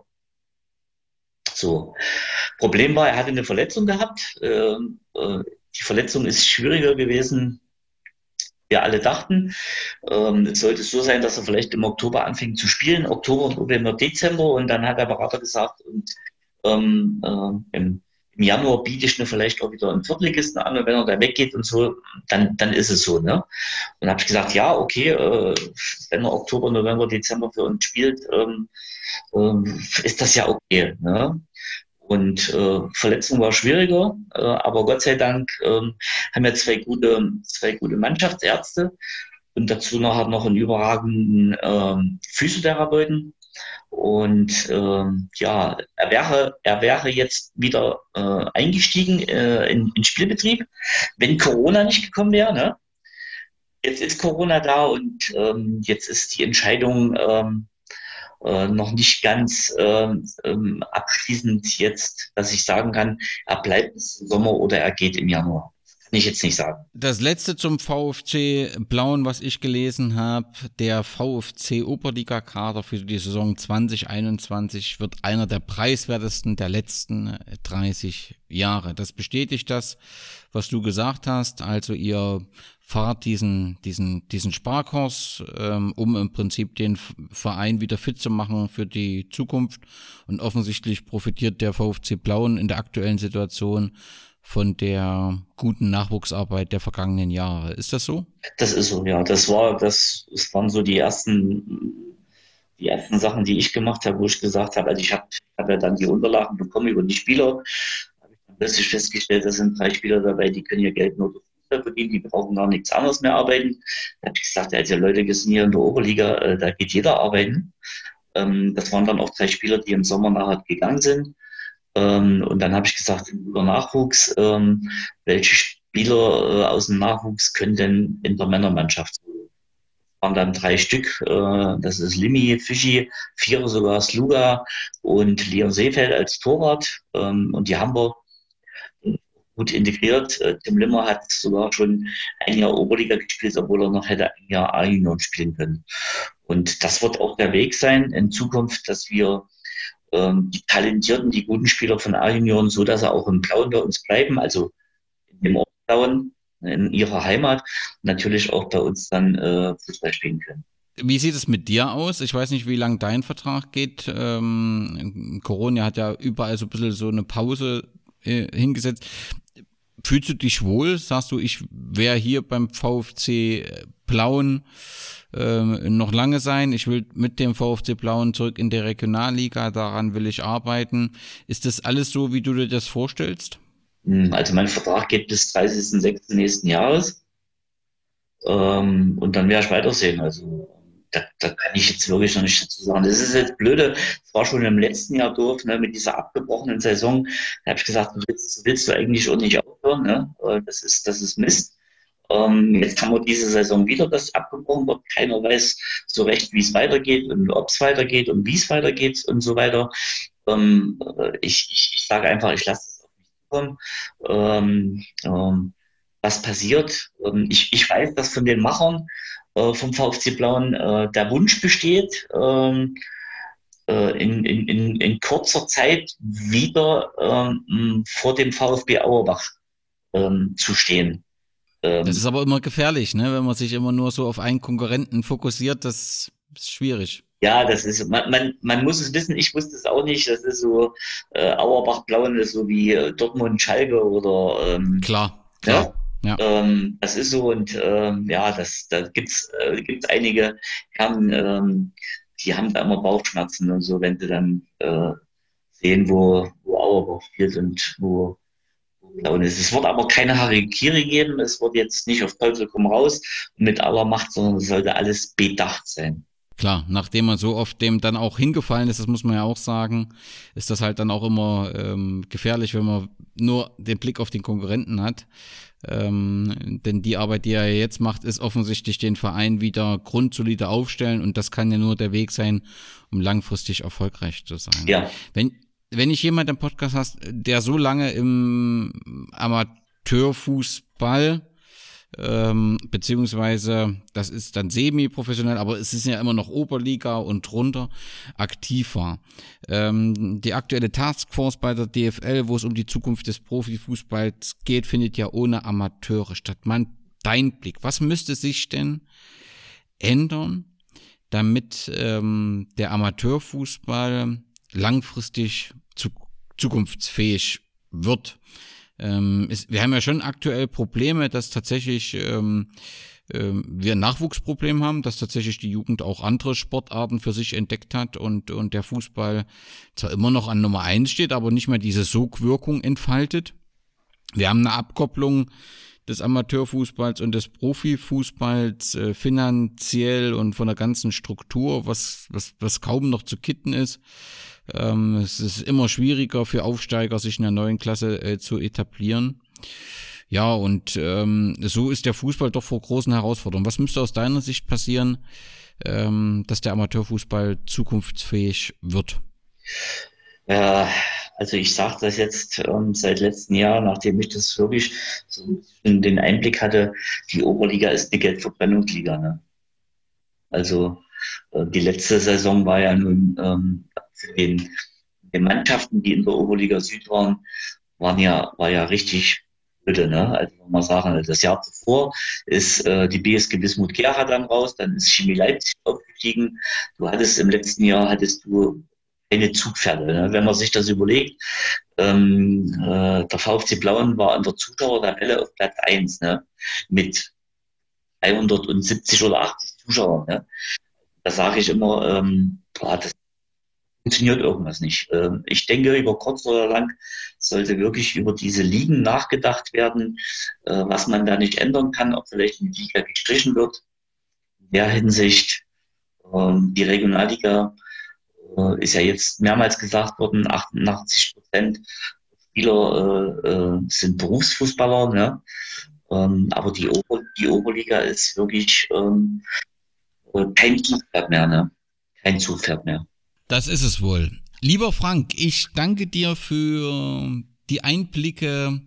So. Problem war, er hatte eine Verletzung gehabt. Ähm, äh, die Verletzung ist schwieriger gewesen, wir alle dachten. Ähm, es sollte so sein, dass er vielleicht im Oktober anfängt zu spielen, Oktober, November, Dezember, und dann hat der Berater gesagt, und ähm, äh, im, im Januar biete ich mir vielleicht auch wieder einen Viertligisten an, und wenn er da weggeht und so, dann, dann ist es so. Ne? Und dann habe ich gesagt, ja, okay, äh, wenn er Oktober, November, Dezember für uns spielt, ähm, äh, ist das ja okay. Ne? Und äh, Verletzung war schwieriger, äh, aber Gott sei Dank äh, haben wir zwei gute, zwei gute Mannschaftsärzte und dazu noch hat noch einen überragenden äh, Physiotherapeuten. Und äh, ja, er wäre, er wäre jetzt wieder äh, eingestiegen äh, in, in Spielbetrieb, wenn Corona nicht gekommen wäre. Ne? Jetzt ist Corona da und ähm, jetzt ist die Entscheidung ähm, Äh, noch nicht ganz ähm, ähm, abschließend jetzt, dass ich sagen kann, er bleibt bis zum Sommer oder er geht im Januar. Kann ich jetzt nicht sagen. Das letzte zum VfC Blauen, was ich gelesen habe, der VfC Oberliga-Kader für die Saison zwanzig einundzwanzig wird einer der preiswertesten der letzten dreißig Jahre. Das bestätigt das, was du gesagt hast. Also ihr fahrt diesen, diesen, diesen Sparkurs, ähm, um im Prinzip den Verein wieder fit zu machen für die Zukunft. Und offensichtlich profitiert der VfC Blauen in der aktuellen Situation von der guten Nachwuchsarbeit der vergangenen Jahre. Ist das so? Das ist so, ja. Das war, das, das waren so die ersten, die ersten Sachen, die ich gemacht habe, wo ich gesagt habe, also ich habe hab ja dann die Unterlagen bekommen über die Spieler. Da habe ich dann plötzlich festgestellt, da sind drei Spieler dabei, die können ihr Geld nur durch Fußball verdienen, die brauchen gar nichts anderes mehr arbeiten. Da habe ich gesagt, also Leute, wir sind hier in der Oberliga, äh, da geht jeder arbeiten. Ähm, das waren dann auch drei Spieler, die im Sommer nachher gegangen sind. Und dann habe ich gesagt, über Nachwuchs, ähm, welche Spieler äh, aus dem Nachwuchs können denn in der Männermannschaft? Das waren dann drei Stück, äh, das ist Limi, Fischi, Vierer sogar Sluga und Leon Seefeld als Torwart. Ähm, und die haben wir gut integriert. Äh, Tim Limmer hat sogar schon ein Jahr Oberliga gespielt, obwohl er noch hätte ein Jahr A-Union spielen können. Und das wird auch der Weg sein in Zukunft, dass wir die talentierten, die guten Spieler von A-Union, so dass sie auch im Blauen bei uns bleiben, also in dem Ort Blauen, in ihrer Heimat, natürlich auch bei uns dann äh, Fußball spielen können. Wie sieht es mit dir aus? Ich weiß nicht, wie lang dein Vertrag geht. Ähm, Corona hat ja überall so ein bisschen so eine Pause äh, hingesetzt. Fühlst du dich wohl? Sagst du, ich wäre hier beim VfC Blauen ähm, noch lange sein. Ich will mit dem VfC Blauen zurück in der Regionalliga. Daran will ich arbeiten. Ist das alles so, wie du dir das vorstellst? Also mein Vertrag geht bis dreißigsten sechsten nächsten Jahres. Ähm, und dann werde ich weitersehen. Also da, da kann ich jetzt wirklich noch nicht dazu sagen. Das ist jetzt blöde. Es war schon im letzten Jahr doof, ne, mit dieser abgebrochenen Saison. Da habe ich gesagt, willst, willst du eigentlich auch nicht aufhören? Ne? Das ist, das ist Mist. Ähm, jetzt haben wir diese Saison wieder, dass abgebrochen wird. Keiner weiß so recht, wie es weitergeht und ob es weitergeht und wie es weitergeht und so weiter. Ähm, ich, ich, ich sage einfach, ich lasse es auf mich zukommen. Ähm, ähm, was passiert? Ähm, ich, ich weiß, dass von den Machern äh, vom VfC Blauen äh, der Wunsch besteht, ähm, äh, in, in, in, in kurzer Zeit wieder ähm, vor dem VfB Auerbach ähm, zu stehen. Das ist aber immer gefährlich, ne? Wenn man sich immer nur so auf einen Konkurrenten fokussiert, das ist schwierig. Ja, das ist, man, man, man muss es wissen, ich wusste es auch nicht, das ist so, äh, Auerbach-Blauen ist so wie äh, Dortmund-Schalke oder, ähm, klar, klar, ja. ja. Ähm, das ist so und, ähm, ja, das, da gibt's, äh, gibt's einige Herren, ähm, die haben da immer Bauchschmerzen und so, wenn sie dann, äh, sehen, wo, wo Auerbach spielt und wo, Und es wird aber keine Harikiri geben, es wird jetzt nicht auf Teufel komm raus mit aller Macht, sondern es sollte alles bedacht sein. Klar, nachdem man so oft dem dann auch hingefallen ist, das muss man ja auch sagen, ist das halt dann auch immer ähm, gefährlich, wenn man nur den Blick auf den Konkurrenten hat. Ähm, denn die Arbeit, die er jetzt macht, ist offensichtlich den Verein wieder grundsolide aufstellen und das kann ja nur der Weg sein, um langfristig erfolgreich zu sein. Ja. Wenn Wenn ich jemand im Podcast hast, der so lange im Amateurfußball, ähm, beziehungsweise das ist dann semi-professionell, aber es ist ja immer noch Oberliga und drunter, aktiv war. Ähm, die aktuelle Taskforce bei der D F L, wo es um die Zukunft des Profifußballs geht, findet ja ohne Amateure statt. Man dein Blick, was müsste sich denn ändern, damit ähm, der Amateurfußball langfristig zu, zukunftsfähig wird? Ähm, ist, wir haben ja schon aktuell Probleme, dass tatsächlich ähm, ähm, wir ein Nachwuchsproblem haben, dass tatsächlich die Jugend auch andere Sportarten für sich entdeckt hat und, und der Fußball zwar immer noch an Nummer eins steht, aber nicht mehr diese Sogwirkung entfaltet. Wir haben eine Abkopplung des Amateurfußballs und des Profifußballs äh, finanziell und von der ganzen Struktur, was, was, was kaum noch zu kitten ist. Ähm, es ist immer schwieriger für Aufsteiger, sich in der neuen Klasse äh, zu etablieren. Ja, und ähm, so ist der Fußball doch vor großen Herausforderungen. Was müsste aus deiner Sicht passieren, ähm, dass der Amateurfußball zukunftsfähig wird? Ja, also ich sage das jetzt ähm, seit letztem Jahr, nachdem ich das wirklich so den Einblick hatte, die Oberliga ist eine Geldverbrennungsliga. Ne? Also äh, die letzte Saison war ja nun ähm, für den, den Mannschaften, die in der Oberliga Süd waren, waren ja, war ja richtig blöde. Ne? Also wenn man sagen, das Jahr zuvor ist äh, die B S G Wismut Gera dann raus, dann ist Chemie Leipzig aufgestiegen. Du hattest im letzten Jahr hattest du keine Zugpferde. Ne? Wenn man sich das überlegt, ähm, äh, der VfC Blauen war in der Zuschauertabelle auf Platz eins, ne? Mit dreihundertsiebzig oder achtzig Zuschauern. Ne? Da sage ich immer, ähm, boah, das funktioniert irgendwas nicht. Ähm, ich denke, über kurz oder lang sollte wirklich über diese Ligen nachgedacht werden, äh, was man da nicht ändern kann, ob vielleicht eine Liga gestrichen wird. In der Hinsicht, ähm, die Regionalliga ist ja jetzt mehrmals gesagt worden, achtundachtzig Prozent Spieler äh, äh, sind Berufsfußballer, ne? ähm, aber die, Ober, die Oberliga ist wirklich ähm, kein Zugpferd mehr, ne? Kein Zugpferd mehr. Das ist es wohl. Lieber Frank, ich danke dir für die Einblicke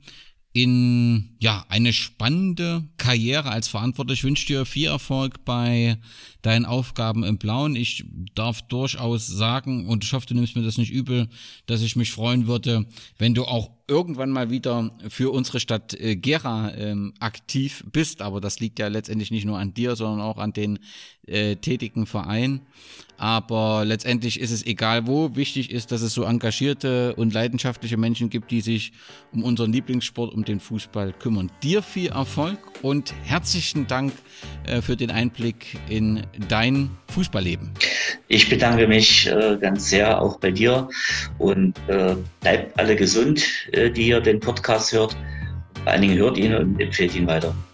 in ja eine spannende Karriere als Verantwortlicher. Ich wünsche dir viel Erfolg bei deinen Aufgaben im Blauen. Ich darf durchaus sagen, und ich hoffe, du nimmst mir das nicht übel, dass ich mich freuen würde, wenn du auch irgendwann mal wieder für unsere Stadt äh, Gera ähm, aktiv bist. Aber das liegt ja letztendlich nicht nur an dir, sondern auch an den äh, tätigen Verein. Aber letztendlich ist es egal wo. Wichtig ist, dass es so engagierte und leidenschaftliche Menschen gibt, die sich um unseren Lieblingssport, um den Fußball kümmern. Dir viel Erfolg und herzlichen Dank äh, für den Einblick in dein Fußballleben. Ich bedanke mich äh, ganz sehr auch bei dir und äh, bleibt alle gesund, äh, die hier den Podcast hört. Vor allen Dingen hört ihn und empfehlt ihn weiter.